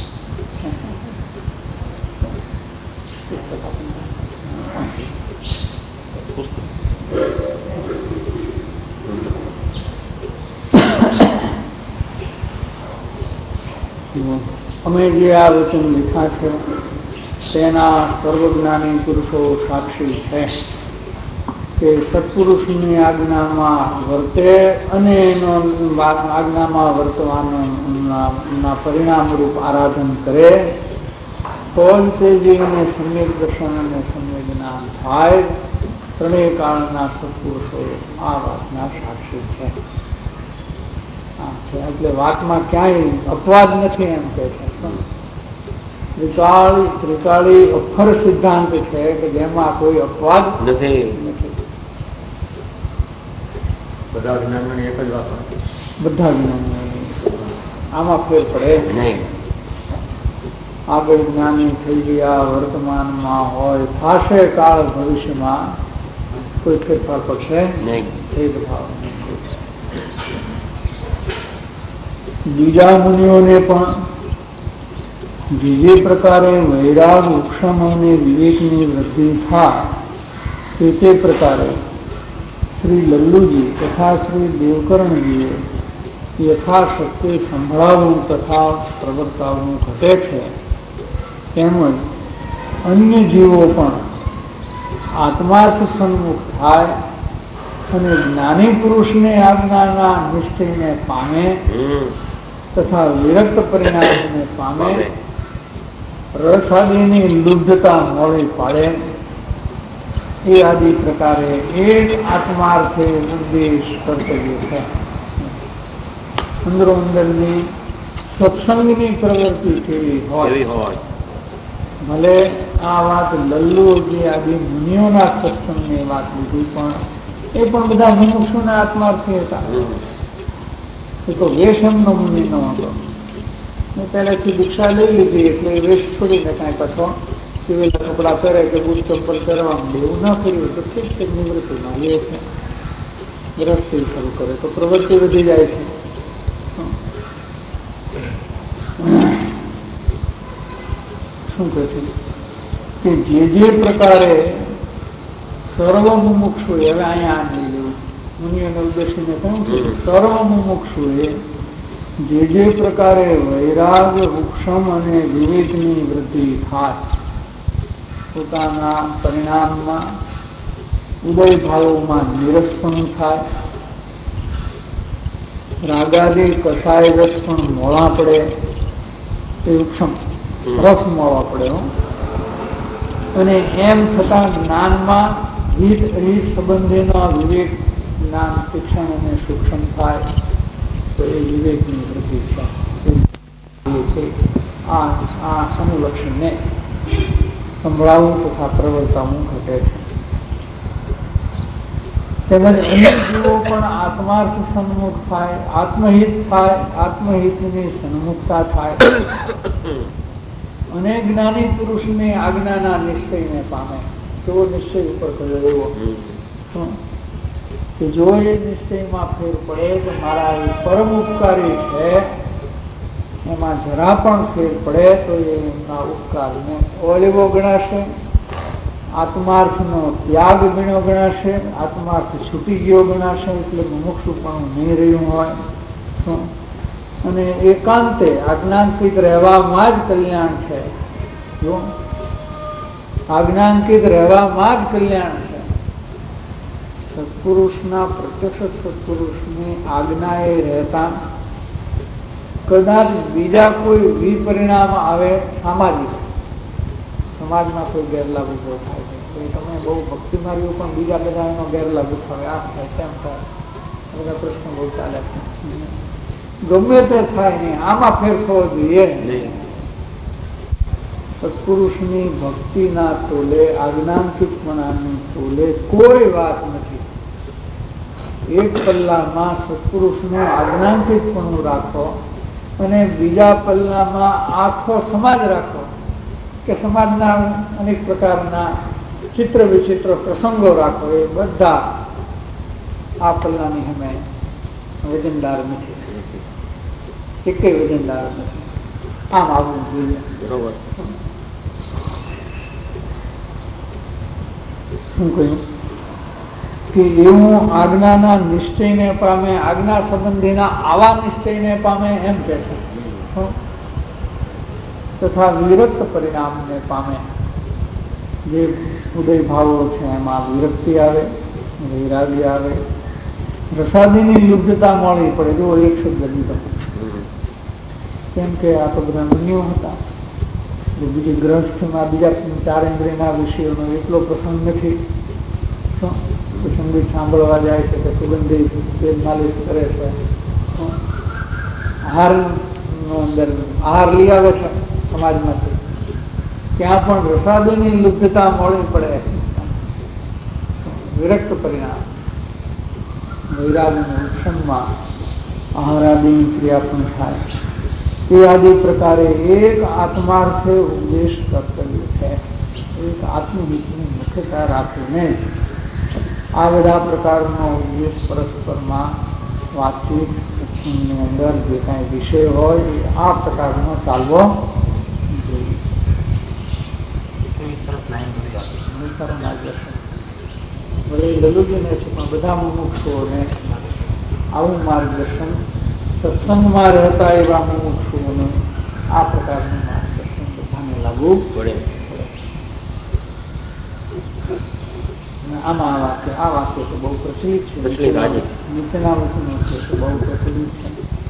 અમે જે આ વચન લીધા છે તેના સર્વજ્ઞાની પુરુષો સાક્ષી છે કે સત્પુરુષની આજ્ઞામાં વર્તે અને એનો આજ્ઞામાં વર્તવાના પરિણામ રૂપ આરાધન કરે તો જ તે જીવને સમ્યક દર્શન અને સમ્યક જ્ઞાન થાય. ત્રણેય કાળના સત્પુરુષો આ વાતના સાક્ષી છે. એટલે વાતમાં ક્યાંય અપવાદ નથી એમ કે છે. ત્રિકાળી અફર સિદ્ધાંત છે કે જેમાં કોઈ અપવાદ નથી. બધા જ્ઞાનની એક જ વાત, બધા જ્ઞાનની આમાં ફેર પડે નહીં. આગળ જ્ઞાની થઈ ગયા વર્તમાનમાં હોય, થશે કાળ ભવિષ્યમાં કોઈ ફેરફાર પડશે નહીં. ભેદભાવ બીજા મુનિઓને પણ જે પ્રકારે વૈરાગ ઉપશમ અને વિવેકની વૃદ્ધિ થાય તે પ્રકારે શ્રી લલ્લુજી તથા શ્રી દેવકર્ણજીએ યથાશક્તિ સંભળાવવું તથા પ્રવર્તાવવું ઘટે છે. તેમજ અન્ય જીવો પણ આત્માર્થ સન્મુખ થાય અને જ્ઞાની પુરુષને આજ્ઞાના નિશ્ચયને પામે તથા વિરક્ત પરિણામને પામે, રસાદીની લુબ્ધતા મોડી પાડે. એ આદિ પ્રકારે એક આત્માર્થે ઉદ્દેશ કર્તવ્ય છે. અંદરો અંદરની સત્સંગની પ્રવૃત્તિ કેવી હોય. ભલે આ વાત લલ્લુજી આદિ મુનિઓના સત્સંગની વાત લીધી, પણ એ પણ બધા મુમુક્ષુના આત્માર્થી હતા. એ તો વેશ એમનો મુનિ નો હતો. મેં પહેલેથી દીક્ષા લઈ લીધી એટલે વેશ છોડીને કાંઈ પાછો સિવિલ કપડા પહેરે કે બુટ ચંપલ પહેરવાનું એવું ના કર્યું તો ઠીક છે, નિવૃત્તિમાં લે છે. ગ્રસ્તી શરૂ કરે તો પ્રવૃત્તિ વધી જાય છે. શું કહે છે કે જે પ્રકારે સર્વ મુમુક્ષુ, હવે અહીંયા આ લઈ લેવું, મુનિઓને ઉદ્દેશીને કહ્યું છે સર્વ મુમુક્ષુએ જે પ્રકારે વૈરાગ, ઉપશમ અને વિવેકની વૃદ્ધિ થાય, પોતાના પરિણામમાં ઉદય ભાવોમાં નિરસપણું થાય, રાગાદી કષાય રસ પણ મોળા પડે, એ ઉપશમ રસ મોળા પડે, અને એમ છતાં જ્ઞાનમાં હિત અહિત સંબંધીના વિવેક જ્ઞાન તીક્ષ્ણ અને સૂક્ષ્મ થાય, તો એ વિવેકની વૃદ્ધિ છે. આ અનુલક્ષીને સંભળાવું તથા પ્રવર્તાવું ઘટે છે. તેમજ અન્ય જીવો પણ આત્માર્થ સન્મુખ થાય, આત્મહિત થાય, આત્મહિતની સન્મુખતા થાય, અને જ્ઞાની પુરુષની આજ્ઞાના નિશ્ચયને પામે. કેવો નિશ્ચય ઉપર કર્યો એવો કે જો એ નિશ્ચયમાં ફેર પડે તો મારા એ પરમ ઉપકારી છે, એમાં જરા પણ ફેર પડે તો એમના ઉપકારને ઓલેવો ગણાશે, આત્માર્થનો ત્યાગ ગણ્યો ગણાશે, આત્માર્થ છૂટી ગયો ગણાશે, એટલે મુમુક્ષુપણું નહીં રહ્યું હોય. અને એકાંતે આજ્ઞાંકિત રહેવામાં જ કલ્યાણ છે. જો આજ્ઞાંકિત રહેવામાં જ કલ્યાણ છે. સત્પુરુષના પ્રત્યક્ષ સત્પુરુષની આજ્ઞાએ રહેતા કદાચ બીજા કોઈ વિપરિણામ આવે, સામાજિક સમાજમાં કોઈ ગેરલાભ ઉભો થાય છે, તમે બહુ ભક્તિ માર્યું પણ બીજા બધા એનો ગેરલાભ ઉઠાવે, આમ થાય તેમ થાય, બધા પ્રશ્નો બહુ ચાલે છે. ગમે તે થાય નહીં, આમાં ફેર થવો જોઈએ. સત્પુરુષની ભક્તિના તોલે, આજ્ઞાંકિતપણાની તોલે કોઈ વાત નથી. એક પલ્લામાં સત્પુરુષનું આજ્ઞાંકિતપણું રાખો અને બીજા પલ્લામાં આખો સમાજ રાખો, કે સમાજના અનેક પ્રકારના ચિત્ર વિચિત્ર પ્રસંગો રાખો, એ બધા આ પલ્લાની સામે વજનદાર નથી. એકેય વજનદાર નથી. આમ આવવું જોઈએ. બરોબર. શું કહ્યું કે એવું આજ્ઞાના નિશ્ચયને પામે, આજ્ઞા સંબંધીના આવા નિશ્ચયને પામે, એમ કે છે. તથા વિરક્ત પરિણામને પામે. જે ઉદય ભાવો છે એમાં વિરક્તિ આવે, વૈરાગ્ય આવે, રસાદીની લુબ્ધતા મળી પડે. જો એક શબ્દ દીધો, કેમ કે આ તો બધા મુનિઓ હતા. બીજી ગ્રંથમાં બીજા 4 ઇન્દ્રિયના વિષયોનો એટલો પ્રસંગ નથી. સંગીત સાંભળવા જાય છે કે સુગંધી તેલ માલિશ કરે છે, આહારનો અંદર આહાર લઈ આવે છે સમાજમાંથી, ત્યાં પણ રસાદીની લુબ્ધતા મળી પડે. વિરક્ત પરિણામ વૈરાગના ઉપશમમાં આહારાદિની ક્રિયા પણ થાય. એ આદિ પ્રકારે એક આત્માર્થે ઉપદેશ કર્તવ્ય છે. એક આત્મહિતની મુખ્યતા રાખીને આ બધા પ્રકારનો ઉપદેશ પરસ્પરમાં વાતચીત સત્સંગની અંદર જે કાંઈ વિષય હોય એ આ પ્રકારનો ચાલવો જોઈએ. લલુજીને છે પણ બધા મુમુક્ષુઓને આવું માર્ગદર્શન, સત્સંગમાં રહેતા એવા મુમુક્ષુઓને આ પ્રકારનું માર્ગદર્શન બધાને લાગુ પડે. આમાં આ વાક્ય તો બહુ પ્રચલિત છે. નીચેના વચનો છે તો બહુ પ્રચલિત છે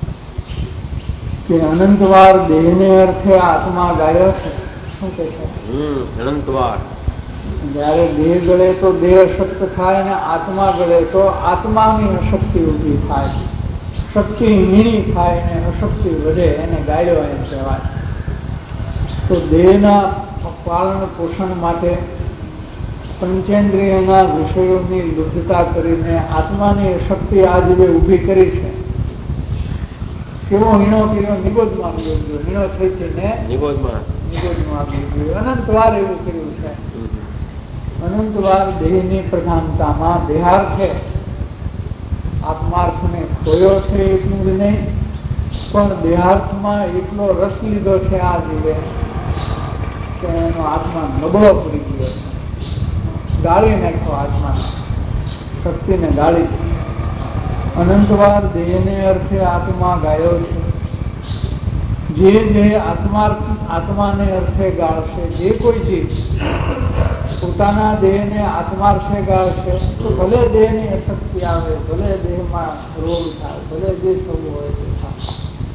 કે અનંતવાર દેહને અર્થે આત્મા ગાયો છે. શું કે છે? અનંતવાર. જયારે દેહ ગળે તો દેહ અશક્ત થાય, અને આત્મા ગળે તો આત્માની અશક્તિ ઉભી થાય. શક્તિ હીણી થાય અને અશક્તિ વધે એને ગાયો એમ કહેવાય. તો દેહના પાલન પોષણ માટે પંચેન્દ્રિયના વિષયોની લુપ્તતા કરીને આત્માની શક્તિ આ જે ઊભી કરી છે. કેવો હીણો કર્યો? નિગોદમાં ગયો, હીણો થઈ છે ને નિગોદમાં ગયો. અનંતવાર એવું કર્યું છે. અનંતવાર દેહની પ્રધાનતામાં દેહાર્થે આત્માર્થને ખોયો છે એટલું જ નહીં, પણ દેહાર્થમાં એટલો રસ લીધો છે આ જીવે કે એનો આત્મા નબળો પડી ગયો છે. ગાળી નાખ્યો આત્મા, શક્તિને ગાળી. અનંતવાર દેહને અર્થે આત્મા ગાયો છે. જે દેહ આત્માને અર્થે ગાળશે, જે કોઈ જીવ પોતાના દેહને આત્માર્થે ગાળશે તો ભલે દેહની અશક્તિ આવે, ભલે દેહમાં રોગ થાય, ભલે જે થવું હોય તે થાય,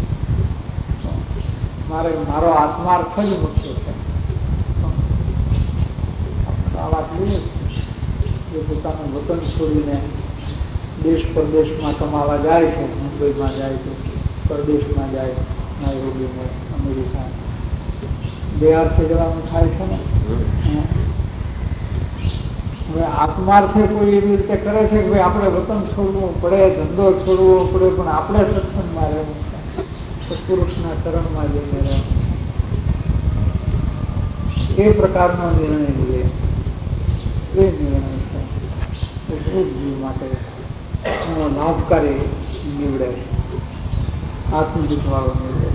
મારો આત્માર્થ જ મુખ્ય છે. આ વાત લઈએ જે પોતાનું વતન છોડીને દેશ પરદેશમાં કમાવા જાય છે, મુંબઈમાં જાય છે, પરદેશમાં જાય, નાઇરોબીને, અમેરિકા, દેહાર્થે જવાનું થાય છે ને. હવે આત્માર્થે કોઈ એવી રીતે કરે છે કે ભાઈ આપણે વતન છોડવું પડે, ધંધો છોડવો પડે, પણ આપણે સત્સંગમાં રહેવું છે, સત્પુરુષના ચરણમાં જઈને રહેવું છે. એ પ્રકારનો નિર્ણય લે, એ નિર્ણય છે એ દરેક જીવ માટે લાભકારી નીવડે છે, આત્મજીતવાળો નીવડે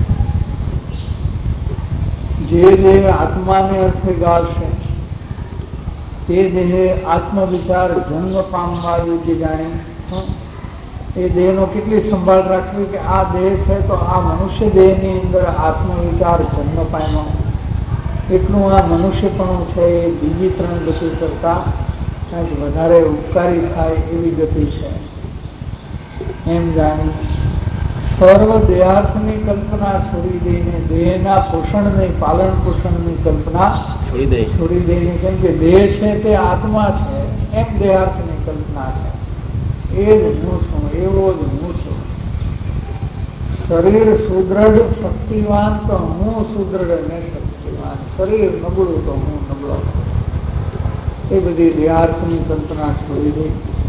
છે. જે દેહ આત્માને અર્થે ગાળશે તે દેહે આત્મવિચાર જન્મ પામવા યોગ્ય જાણી. એ દેહનો કેટલી સંભાળ રાખવી કે આ દેહ છે તો આ મનુષ્ય દેહની અંદર આત્મવિચાર જન્મ પામ્યો, એટલું આ મનુષ્યપણું છે એ બીજી ત્રણ ગતિ કરતા કંઈક વધારે ઉપકારી થાય એવી ગતિ છે એમ જાણી સર્વ દેહાર્થની કલ્પના છોડી દઈને દેહના પોષણની, પાલન પોષણની કલ્પના છોડી દઈને, કેમ કે દેહ છે તે આત્મા છે એમ દેહાર્થની કલ્પના છે. એ જ હું છું, એવો જ હું છું. શરીર સુદૃઢ શક્તિવાન તો હું સુદૃઢ ને શક્તિવાન, શરીર નબળું તો હું નબળો. એ બધી દેહાર્થની કલ્પના છોડી દઈ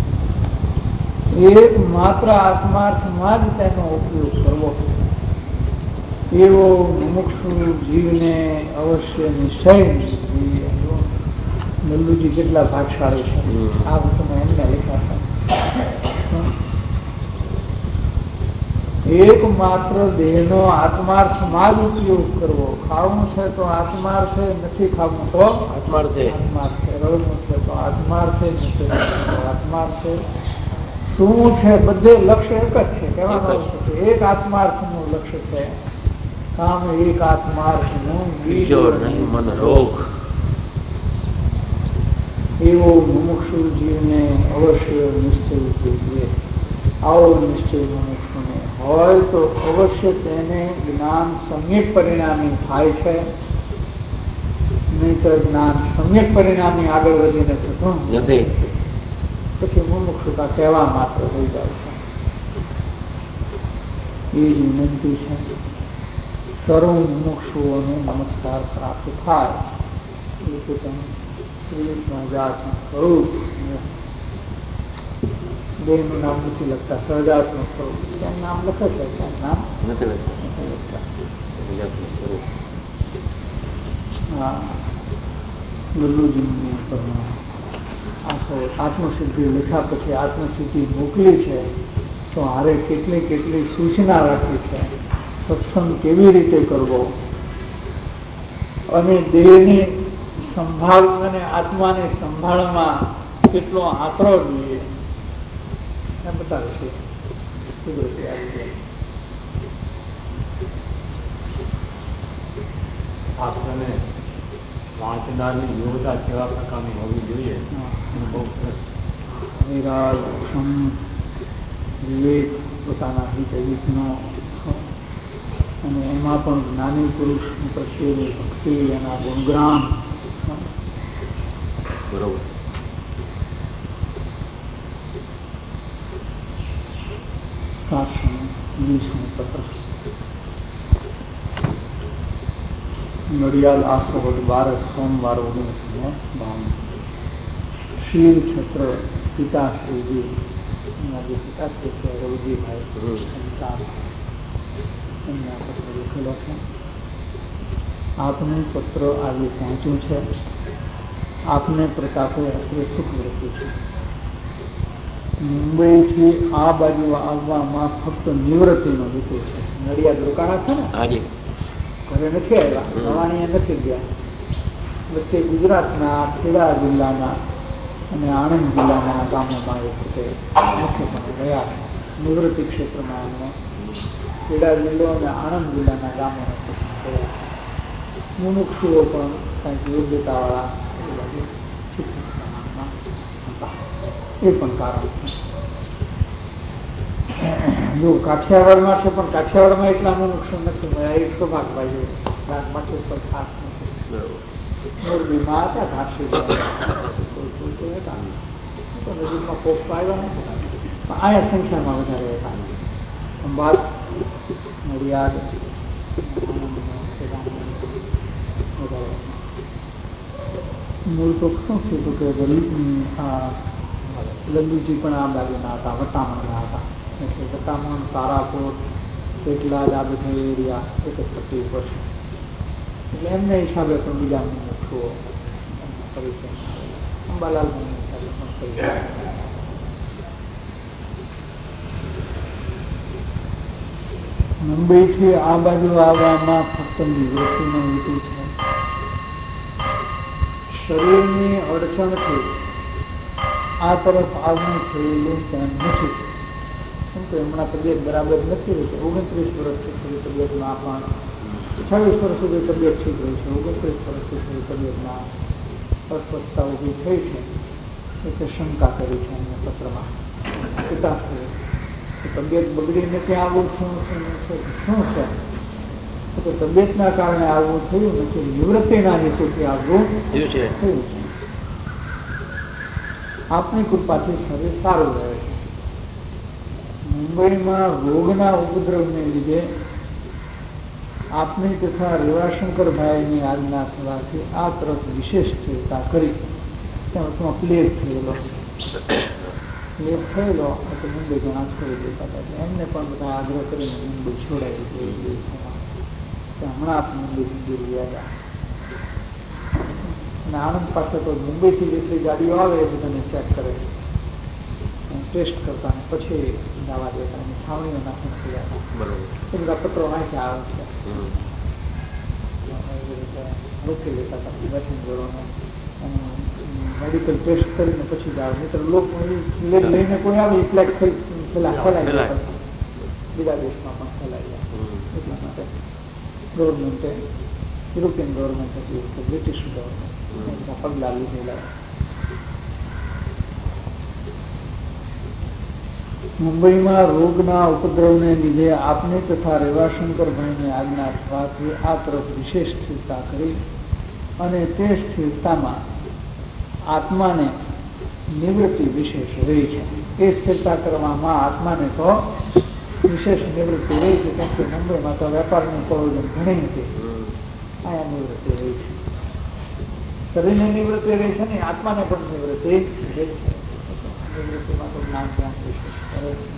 એક માત્ર આત્માર્થમાં જ તેનો ઉપયોગ કરવો એવો મુમુક્ષુ જીવને અવશ્ય નિશ્ચય જોઈએ. લલ્લુજી કેટલા ભાગશાળી છે, આ વસ્તુને એમને લખ્યા છે. એક માત્ર દેહનો આત્માર્થમાં જ ઉપયોગ કરવો. ખાવું છે તો આત્માર્થે, નથી ખાવું તો આત્માર્થે, રડવું છે તો આત્માર્થે, નથી આત્માર્થે. શું છે બધે લક્ષ્ય એક જ છે, કહેવાનો એક આત્માર્થનું લક્ષ્ય છે. કામ એક આત્માર્થનું બીજો નહીં મન રોગ. એવો મુમુક્ષુ જીવને અવશ્ય નિશ્ચય જોઈએ. આવો નિશ્ચય મનુષ્યને હોય તો અવશ્ય તેને જ્ઞાન સમ્યક પરિણામી થાય છે, નહીં તો જ્ઞાન સમ્યક પરિણામી આગળ વધીને થતું નથી. પછી મુમુક્ષુતા કહેવા માત્ર થઈ જાય છે. એ જ વિનંતી છે. સર્વ મુમુક્ષુઓને નમસ્કાર પ્રાપ્ત થાય એ પોતાનું શ્રી સહજાત્મ સ્વરૂપ. દેહનું નામ નથી લખતા, સહજાત્મ સ્વરૂપ ત્યાં નામ લખે છે, ત્યાં નામ નથી લખતા. હા, ગુલ્લુજીની આત્મસિદ્ધિ લખ્યા પછી આત્મસિદ્ધિ મોકલી છે તો હારે કેટલી કેટલી સૂચના રાખી છે. સત્સંગ કેવી રીતે કરવો અને દેહની સંભાળ અને આત્માની સંભાળમાં કેટલો આંકડો જોઈએ એ બતાવે છે. કુદરતી આવી આપણને વાંચનારની યોગતા કેવા પ્રકારની હોવી જોઈએ. નિરાળ વિવેક, પોતાના હિત હિતનો, અને એમાં પણ જ્ઞાની પુરુષ પ્રત્યેની ભક્તિ, એના ગુણગ્રામ. બરોબર. સાક્ષી 20મું પત્ર. નડિયાદ આસોડ 12 સોમવાર 1952. શીલ છત્ર પિતાશ્રીજી, એમના જે પિતાશ્રી છે રવજીભાઈ સંચાર, એમના પત્ર લખેલો છે. આપનું પત્ર આજે પહોંચ્યું છે. આપને પ્રતાપે અત્રે સુખ વર્ત્યું છે. મુંબઈથી આ બાજુ આવવામાં ફક્ત નિવૃત્તિનો હેતુ છે. નડિયાદ રોકાણા છે ને, ઘરે નથી આવ્યા, ભવાણીએ નથી ગયા. વચ્ચે ગુજરાતના ખેડા જિલ્લાના અને આણંદ જિલ્લાના ગામોમાં એ પોતે મુખ્યપણે રહ્યા છે. નિવૃત્તિ ક્ષેત્રમાં એમને ખેડા જિલ્લો અને આણંદ જિલ્લાના ગામોને પસંદ કર્યા છે. મુમુક્ષુઓ પણ કંઈક યોગ્યતાવાળા હતા, એ પણ કારણ છે. જો કાઠિયાવાડમાં છે, પણ કાઠિયાવાડમાં એટલા મુમુક્ષુ નથી મળ્યા. એક સૌભાગભાઈ માટે પણ ખાસ નથી. મોરબીમાં હતા, ઘાસી નજીકમાં કોપ આવ્યા નથી, પણ અહીંયા સંખ્યામાં વધારે હતા. ખંભાત, નડિયાદ, મૂળ તો શું થયું કે લલ્લુજી પણ આ બાજુના હતા, વટામણના હતા. એટલે વટામણ, તારાપુર, પેટલાદ, આ બધા એરિયા એક જ પટ્ટી ઉપર છે. એટલે એમને હિસાબે પણ બીજા મુમુક્ષુઓ પરિચય અંબાલાલ હિસાબે પણ પરિચય. મુંબઈથી આ બાજુ આવવામાં ફક્ત નિવૃત્તિનો હેતુ છે. શરીરની અડચણથી આ તરફ આવવું થયેલું તેમ નથી. કેમ કે હમણાં તબિયત બરાબર નથી રહેતી. 29 વર્ષથી થોડી તબિયતમાં પણ 28 વર્ષ સુધી તબિયત ઠીક રહી છે. 29 વર્ષથી થોડી તબિયતમાં અસ્વસ્થતા ઊભી થઈ છે. એટલે શંકા કરી છે એમને પત્રમાં પિતાશ્રી, તબિયત બગડીને ત્યાં આવવું થયું છે, શું છે? તો તબિયતના કારણે આવવું થયું નથી, નિવૃત્તિના હેતુથી આવવું થયું છે. આપની કૃપાથી શરીર સારું રહે છે. મુંબઈમાં રોગના ઉપદ્રવને લીધે આપની તથા રેવાશંકરભાઈની આજ્ઞા થવાથી આ તરફ વિશેષ ચિંતા કરી. ત્યાં પ્લેગ થયેલો એટલે મુંબઈ ઘણા છોડી દેતા હતા. એમને પણ બધા આગ્રહ કરીને મુંબઈ છોડાવી દીધું. હમણાં આપ મુંબઈથી દૂર ગયા. અને આણંદ પાસે તો મુંબઈથી જેટલી ગાડીઓ આવે એ બધાને ચેક કરે, ટેસ્ટ કરતા, પછી જવા દેતા. અને છાવણીઓ નાખીને થઈ જતા. એ બધા પત્રો વાંચ્યા આવે છે. એવી રીતે રોકી લેતા હતા પેસેન્જરોને. મેડિકલ ટેસ્ટ કરીને પછી જ આવે. મિત્ર લોકો લઈને કોઈ આવે એ ફ્લેટ પેલા ફેલાઈ જાય, બીજા દેશમાં પણ ફેલાઈ જાય. એટલા માટે ગવર્મેન્ટે, યુરોપિયન ગવર્મેન્ટ હતી કે બ્રિટિશ ગવર્મેન્ટ પગલાં લીધેલા. મુંબઈમાં રોગના ઉપદ્રવને લીધે આપને તથા રેવાશંકરભાઈને આજ્ઞા થવાથી આ તરફ વિશેષ સ્થિરતા કરી અને તે સ્થિરતામાં આત્માને નિવૃત્તિ વિશેષ રહી છે. એ સ્થિરતા કરવામાં આત્માને તો વિશેષ નિવૃત્તિ રહી છે. કેમ કે મુંબઈમાં તો વેપારની પ્રયોજન ઘણી હતી, અહીંયા નિવૃત્તિ રહી છે. શરીરને નિવૃત્તિ રહી છે ને આત્માને પણ નિવૃત્તિ રહી છે. નિવૃત્તિમાં તો જ્ઞાન ધ્યાન વિશેષ કરે છે.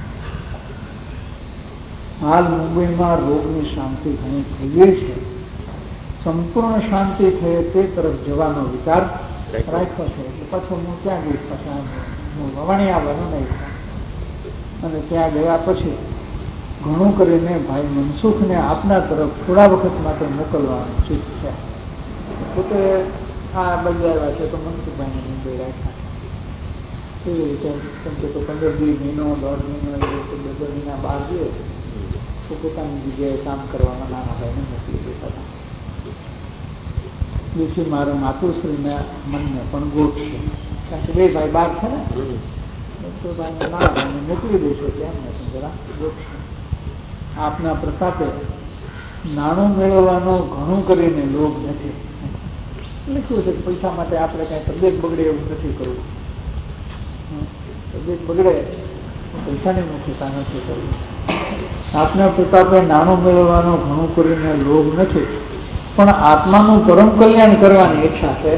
હાલ મુંબઈમાં રોગની શાંતિ ઘણી થઈ ગઈ છે. સંપૂર્ણ શાંતિ થયે તે તરફ જવાનો વિચાર રાખ્યો છે. એટલે પાછો હું ત્યાં જઈશ, પાછા હું ભવાણી આવવાનું નહીં. અને ત્યાં ગયા પછી ઘણું કરીને ભાઈ મનસુખને આપના તરફ થોડા વખત માટે મોકલવાનું ચિત્ત છે. પોતે આ બદલાવ્યા છે તો મનસુખભાઈને મુંબઈ રાખ્યા છે. એવી રીતે કેમ કે તો 15-20 મહિનો 1.5 મહિનો એવી રીતે 2 મહિના બહાર જઈએ તો પોતાની જગ્યાએ કામ કરવામાં નાના ભાઈને મોકલી દેતા હતા. જેથી મારા માતુશ્રીના મનને પણ ગોઠશે. કારણ કે 2 ભાઈ બહાર છે ને, તો ભાઈને નાના ભાઈને મોકલી દેશે એટલે એમને પણ જરા ગોઠશે. આપના પ્રતાપે નાણું મેળવવાનો ઘણું કરીને લોભ નથી. લખ્યું છે કે પૈસા માટે આપણે કાંઈ તબિયત બગડે એવું નથી કરવું. તબિયત બગડે પૈસાની મુખ્યતા નથી કરવી. આપના પ્રતાપે નાનો મેળવવાનો ઘણું કરીને લોભ નથી, પણ આત્માનું પરમ કલ્યાણ કરવાની ઈચ્છા છે.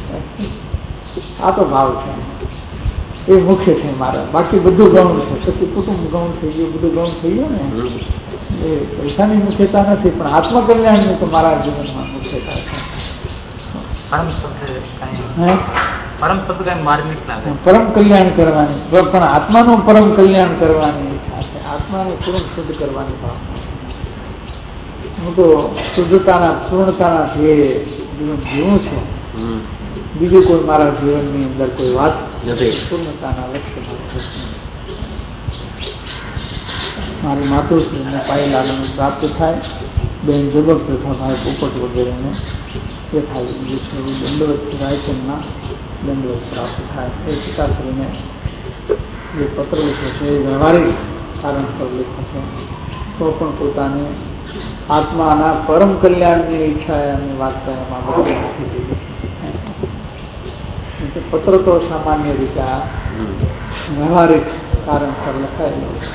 આ તો ભાવ છે, એ મુખ્ય છે મારા. બાકી બધું ગૌણ છે. પછી કુટુંબ ગૌણ થઈ ગયું, બધું ગૌણ થઈ ગયું ને. એ પૈસાની મુખ્યતા નથી, પણ આત્મકલ્યાણની તો મારા જીવનમાં મુખ્યતા છે. પરમ કલ્યાણ કરવાની, પણ આત્માનું પરમ કલ્યાણ કરવાની ઈચ્છા છે. આત્માને પૂર્ણ શુદ્ધ કરવાની ભાવના. હું તો શુદ્ધતાના પૂર્ણતાના ધ્યેય જીવન જીવું છું. બીજું કોઈ મારા જીવનની અંદર કોઈ વાત નથી. પૂર્ણતાના લક્ષ્ય મારી માતુશ્રીને પાયલાલનું પ્રાપ્ત થાય, બેન જબક તથા ભાઈ પોપટ વગેરેને એ થાય. દંડવત રાયચંદના દંડવત પ્રાપ્ત થાય. એ પિતાશ્રીને જે પત્ર લખ્યો છે એ વ્યવહારિક કારણસર લખ્યો છે, તો પણ પોતાને આત્માના પરમ કલ્યાણની ઈચ્છા અને વાર્તા એમાં બધી નથી દીધી છે. પત્ર તો સામાન્ય રીતે આ વ્યવહારિક કારણસર લખાયેલો છે.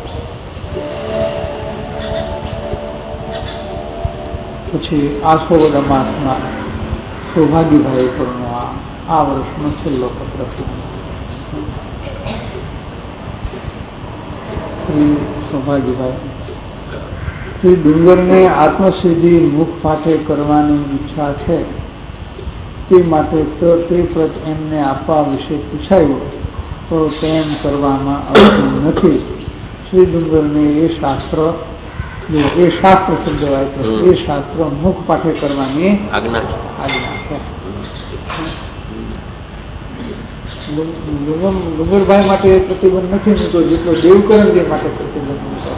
પછી આસોવદ માસમાં સૌભાગ્યભાઈ પરનો આ વર્ષનો છેલ્લો પત્ર છે. શ્રી સૌભાગ્યભાઈ, શ્રી ડુંગરને આત્મસિદ્ધિ મુખ પાઠે કરવાની ઈચ્છા છે, તે માટે તો તે પ્રત એમને આપવા વિશે પૂછાયું, તો તેમ કરવામાં આવતું નથી. શ્રી ડુંગરને એ શાસ્ત્ર શબ્દ વાંચ્યો, એ શાસ્ત્ર મુખ પાઠે કરવાની આજ્ઞા છે. ડુંગરભાઈ માટે પ્રતિબંધ નથી મૂક્યો જેટલો દેવકરણજી માટે પ્રતિબંધ મૂક્યો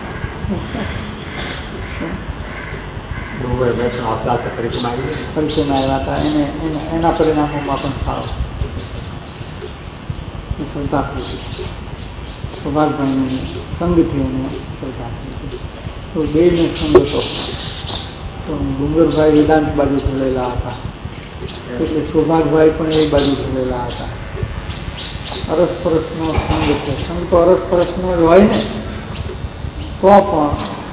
છે. પરિચયમાં આવ્યા હતા, એના પરિણામોમાં પણ સારો શ્રદ્ધા થઈ. સૌભાગભાઈની સંગથી એને શ્રદ્ધા થઈ. તો બેને સંગ હતો. તો ડુંગરભાઈ વેદાંત બાજુ થયેલા હતા, એટલે સૌભાગભાઈ પણ એ બાજુ થયેલા હતા. અરસપરસનો સંગ છે. સંગ તો અરસપરસનો જ હોય ને, તો પણ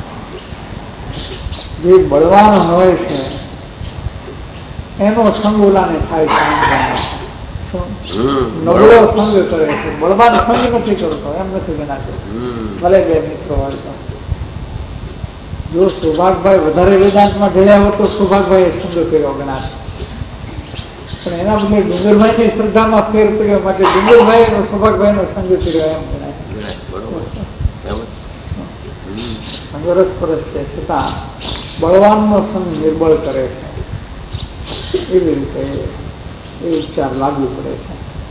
જે બળવાન હોય છે એનો સંગ ઓલાને થાય છે. નબળો સંગ કરે છે, બળવાન સંગ નથી કરતો, એમ નથી ગણાતું. ભલે બે મિત્રો હોય તો. જો સૌભાગભાઈ વધારે વેદાંતમાં ઢળ્યા હોત તો સૌભાગભાઈ સંગ કર્યો ગણાત, પણ એના બદલે ડુંગરભાઈની શ્રદ્ધામાં ફેર પડ્યો માટે ડુંગરભાઈ નો સૌભાગભાઈ નો સંગ કર્યો એમ ગણાય. સંઘર્ષ પરસ છે, છતાં બળવાનનો સંગ નિર્બળ કરે છે. એવી રીતે એ ઉપચાર લાગુ પડે છે.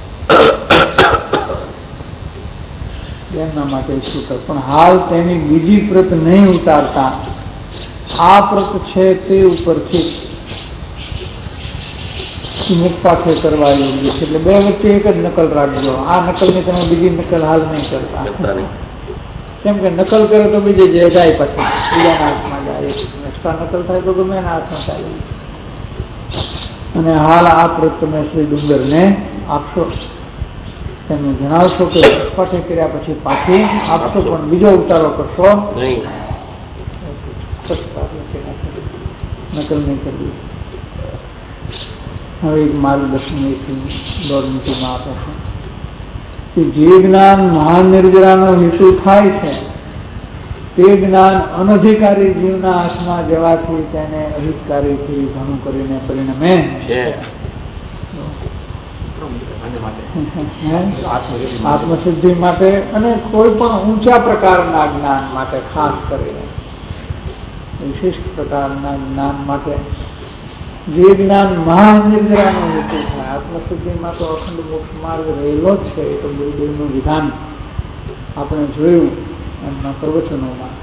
એમના માટે સૂત્ર. પણ હાલ તેની બીજી પ્રત નહીં ઉતારતા આ પ્રત છે તે ઉપરથી મુખ પાઠે કરવા યોગ્ય છે. એટલે બે વચ્ચે એક જ નકલ રાખજો. આ નકલની તમે બીજી નકલ હાલ નહીં કરતા, કેમ કે નકલ કરે તો બીજે જે જાય પછી બીજાના હાથમાં જાય. એક્સ્ટ્રા નકલ થાય તો ગમે એના હાથમાં ચાલે. અને હાલ આ પ્રત તમે શ્રી ડુંગરને આપશો, તેમને જણાવશો કે પાઠે કર્યા પછી પાછી આપશો, પણ બીજો ઉતારો કરશો નહીં. નકલ નહીં કરવી. હવે એક માર્ગદર્શન દોઢ મિનિટમાં આપે છે કે જે જ્ઞાન મહાનિર્જરાનો હેતુ થાય છે તે જ્ઞાન અનધિકારી જીવના હાથમાં જવાથી તેને અધિકારીથી ઘણું કરીને પરિણમે આત્મસિદ્ધિ માટે અને કોઈ પણ ઊંચા પ્રકારના જ્ઞાન માટે, ખાસ કરીને વિશિષ્ટ પ્રકારના જ્ઞાન માટે જે જ્ઞાન મહાનિર્જરાનો હેતુ થાય. આત્મસિદ્ધિમાં તો અખંડ મોક્ષ માર્ગ રહેલો જ છે. એ તો ગુરુદેવનું વિધાન આપણે જોયું એમના પ્રવચનોમાં.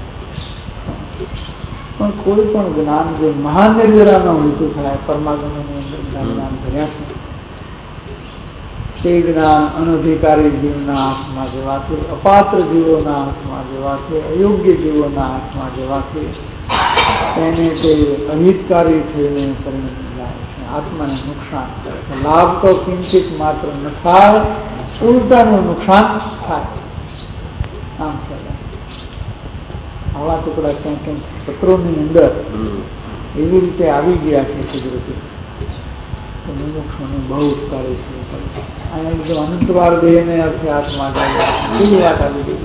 પણ કોઈ પણ જ્ઞાન જે મહાનિર્જરાનો હેતુ થાય, પરમાત્માની અંદર જ્ઞાન ભર્યા છે, તે જ્ઞાન અનધિકારી જીવના હાથમાં જવાથી, અપાત્ર જીવોના હાથમાં જવાથી, અયોગ્ય જીવોના હાથમાં જવાથી તેને તે અહિતકારી થઈને પરિણમી જાય છે. આત્માને નુકસાન કરે છે. લાભ તો કિંચિત માત્ર ન થાય, ઉલટાનું નુકસાન થાય. આમ છે. આવા ટુકડા ક્યાંક ક્યાંક પત્રોની અંદર એવી રીતે આવી ગયા છે કુદરતી. મુમુક્ષુને બહુ ઉપકારે છે. અહીંયા જો અનંતવાર દેહને અર્થે આત્મા જાય એવી વાત આવી ગઈ.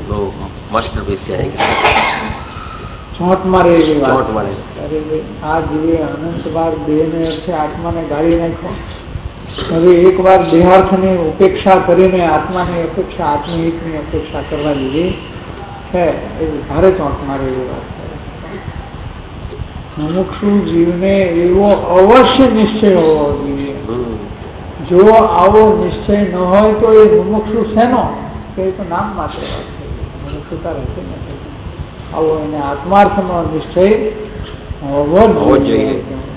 ચોંટ મારે એવી વાત. અરે આ જીવે અનંતવાર દેહને અર્થે આત્માને ગાળી નાખ્યો. હવે એક વાર દેહાર્થની ઉપેક્ષા કરીને આત્માની અપેક્ષા, આત્મહિતની અપેક્ષા કરવા લીધી છે. એ ભારે ચોંટ મારે એવી વાત છે. મુમુક્ષુ જીવને એવો અવશ્ય નિશ્ચય હોવો જોઈએ. જો આવો નિશ્ચય ન હોય તો એ મુમુક્ષુ શેનો? કે એ તો નામ માત્ર વાત છે. મુમુક્ષુતા રહેતી નથી. આવો એને આત્માર્થનો નિશ્ચય હોવો જ જોઈએ.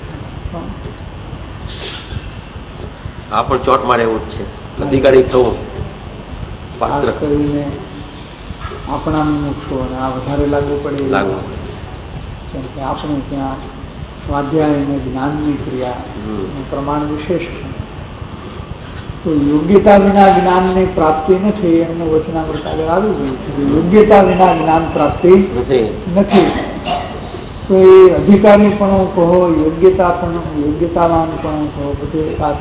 આ પણ ચોટ મારે એવું જ છે. અધિકારી થવું ખાસ કરીને આપણા મુમુક્ષુઓને આ વધારે લાગુ પડે. કેમ કે આપણે ત્યાં સ્વાધ્યાય અને જ્ઞાનની ક્રિયાનું પ્રમાણ વિશેષ છે. તો યોગ્યતા વિના જ્ઞાનની પ્રાપ્તિ નથી. એમનું વચનામૃત આગળ આવી ગયું છે કે યોગ્યતા વિના જ્ઞાન પ્રાપ્તિ નથી. તો એ અધિકારી પણ કહો, યોગ્યતા પણ, યોગ્યતાવાન પણ કહો, બધું એકાદ.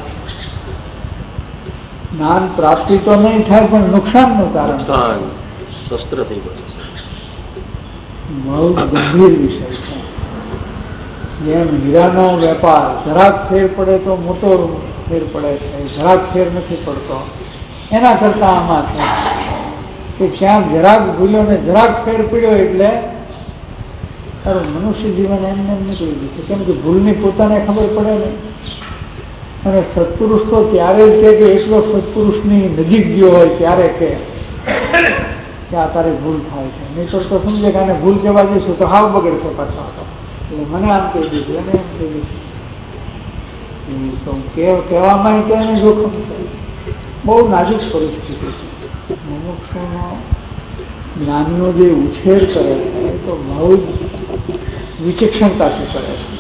જ્ઞાન પ્રાપ્તિ તો નહીં થાય પણ નુકસાનનું કારણ શસ્ત્ર થઈ ગયું. બહુ ગંભીર વિષય છે. જેમ હીરાનો વેપાર જરાક ફેર પડે તો મોટો ફેર પડે છે, જરાક ફેર નથી પડતો. એના કરતા આમાં છે કે ક્યાંક જરાક ભૂલ્યો ને જરાક ફેર પડ્યો એટલે તારું મનુષ્ય જીવન એમને એમ નીકળી ગયું છે. કેમ કે ભૂલની પોતાને ખબર પડે ને. અને સત્પુરુષ તો ત્યારે જ કે એટલો સત્પુરુષની નજીક ગયો હોય ત્યારે કે આ તારી ભૂલ થાય છે. નહીં તો સમજે કે આને ભૂલ કહેવા જઈશું તો હાવ બગડશે પાછો. એટલે મને આમ કહી દીધું, એને એમ કહી દીધું. તો કહેવામાં તો એને જોખમ છે. બહુ નાજુક પરિસ્થિતિ છે. મુમુક્ષુનો જ્ઞાનીઓ જે ઉછેર કરે છે એ તો બહુ જ વિચક્ષણતાથી કરે છે.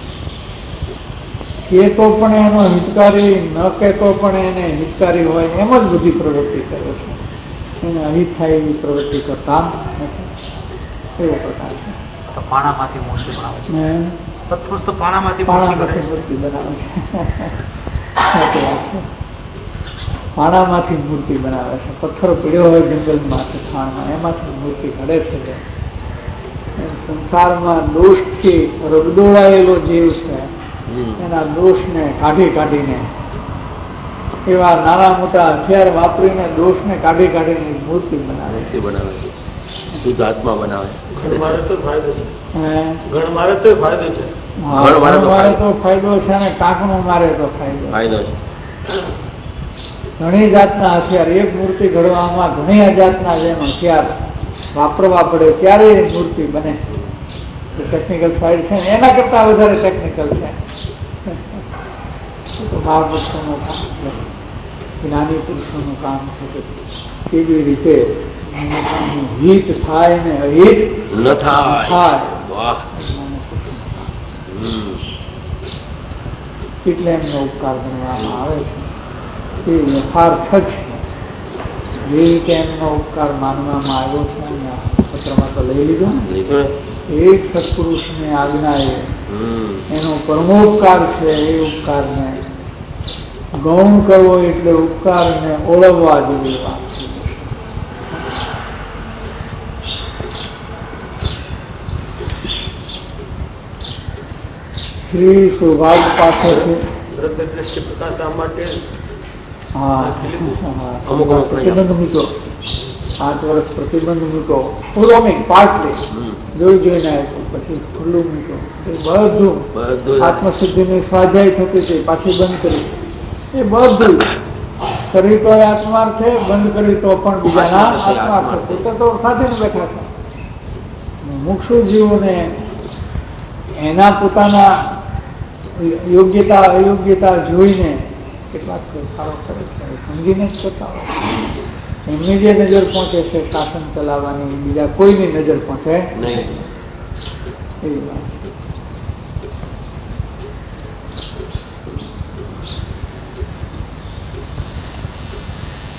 કહેતો પણ એનો હિતકારી, ન કહેતો પણ એને હિતકારી હોય એમ જ બધી પ્રવૃત્તિ કરે છે. એને અહિત થાય એવી પ્રવૃત્તિ કરતા નથી. એવો પ્રકાર છે. પાણામાંથી મૂર્તિ બનાવે છે. સત્પુરુષ તો પાણામાંથી મૂર્તિ બનાવે છે. પાણામાંથી મૂર્તિ બનાવે છે. પથ્થર પીડ્યો હોય જંગલમાં, ખાણમાં, એમાંથી મૂર્તિ ઘડે છે. સંસારમાં દોષથી રગદોળાયેલો જીવ છે. એના દોષને કાઢીને એવા નાના મોટા હથિયાર વાપરીને દોષને કાઢીને મૂર્તિ બનાવે. શુદ્ધ આત્મા બનાવે. મારે તો ફાયદો છે. તો ફાયદો છે ને ટાંકણો મારે તો ફાયદો છે. ઘણી જાતના હથિયાર, એક મૂર્તિ ઘડવામાં ઘણી જાતના જેમ હથિયાર વાપરવા પડે ત્યારે મૂર્તિ બને. ટેકનિકલ સાઈડ છે ને એના કરતા વધારે ટેકનિકલ છે. તો મહાપુરુષોનું કામ છે, જ્ઞાની પુરુષોનું કામ છે કે કેવી રીતે હિત થાય ને અહિત ન થાય. એટલે એમનો ઉપકાર ગણવામાં આવે છે. એ યથાર્થ જ છે. જે રીતે એમનો ઉપકાર માનવામાં આવ્યો છે સત્રમાં તો લઈ લીધો ને. એક સત્પુરુષની આજ્ઞાએ એનો પરમોપકાર છે. એ ઉપકારને ગૌણ કરવો એટલે ઉપકારને ઓળખવા જેવી વાત છે. શ્રી સૌભાગ્ય પાસેથી પ્રતિબંધ મૂક્યો. 5 વર્ષ પ્રતિબંધ મૂક્યો. પૂરો પાર્ટલી જોઈને આવ્યો, પછી ખુલ્લું મૂક્યો. બધું આત્મસિદ્ધિની સ્વાધ્યાય થતી હતી, પાછી બંધ કરી. એ બધું કરી તો આત્માર્થ છે, બંધ કરી તો પણ બીજાના આત્માર્થ. પોતે તો સાધીને બેઠા છે. મુક્ષુ જીવોને એના પોતાના યોગ્યતા અયોગ્યતા જોઈને કેટલાક ફેરફારો કરે છે. સમજીને જ કરતા હોય. એમની જે નજર પહોંચે છે શાસન ચલાવવાની, બીજા કોઈની નજર પહોંચે નહીં. એવી વાત છે.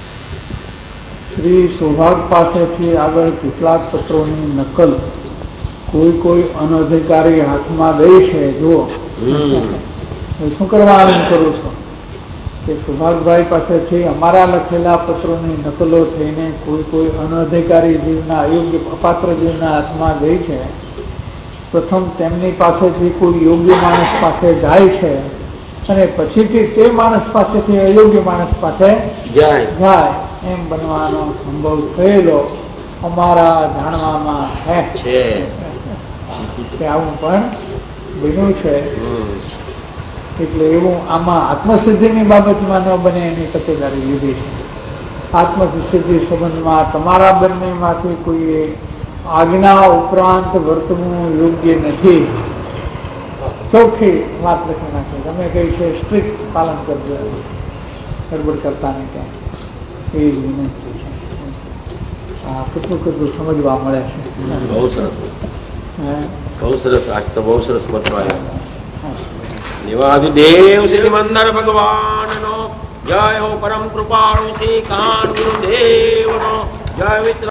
શ્રી સૌભાગ્ય પાસેથી આગળ કેટલાક પત્રોની નકલ કોઈ અનધિકારી હાથમાં દે છે જો શું કરવાનું કરું છું કે સુભાષભાઈ પાસેથી અમારા લખેલા પત્રોની નકલો થઈને કોઈ અનધિકારી જીવના અયોગ્ય અપાત્ર જીવના હાથમાં ગઈ છે. પ્રથમ તેમની પાસેથી કોઈ યોગ્ય માણસ પાસે જાય છે અને પછીથી તે માણસ પાસેથી અયોગ્ય માણસ પાસે જાય એમ બનવાનો સંભવ થયેલો અમારા જાણવામાં છે કે આવું પણ બન્યું છે. એટલે એવું આમાં આત્મસિદ્ધિની બાબતમાં ન બને એની તકેદારી લીધી છે. આત્મસિદ્ધિ સંબંધમાં તમારા બંનેમાંથી કોઈ આજ્ઞા ઉપરાંત વર્તવું યોગ્ય નથી. ચોખ્ખી વાત લખી નાખી તમે કઈ છે સ્ટ્રિક્ટ પાલન કરજો, ગડબડ કરતા નહીં ક્યાં એ જ વિનંતી છે. હા, કેટલું સમજવા મળે છે. બહુ સરસ, બહુ સરસ. આજ તો બહુ સરસ બતવાયા. નિવાદિદેવ શ્રી મંદર ભગવાનનો જય હો. પરમ કૃપાળુ શ્રી કાન ગુરુદેવનો જય.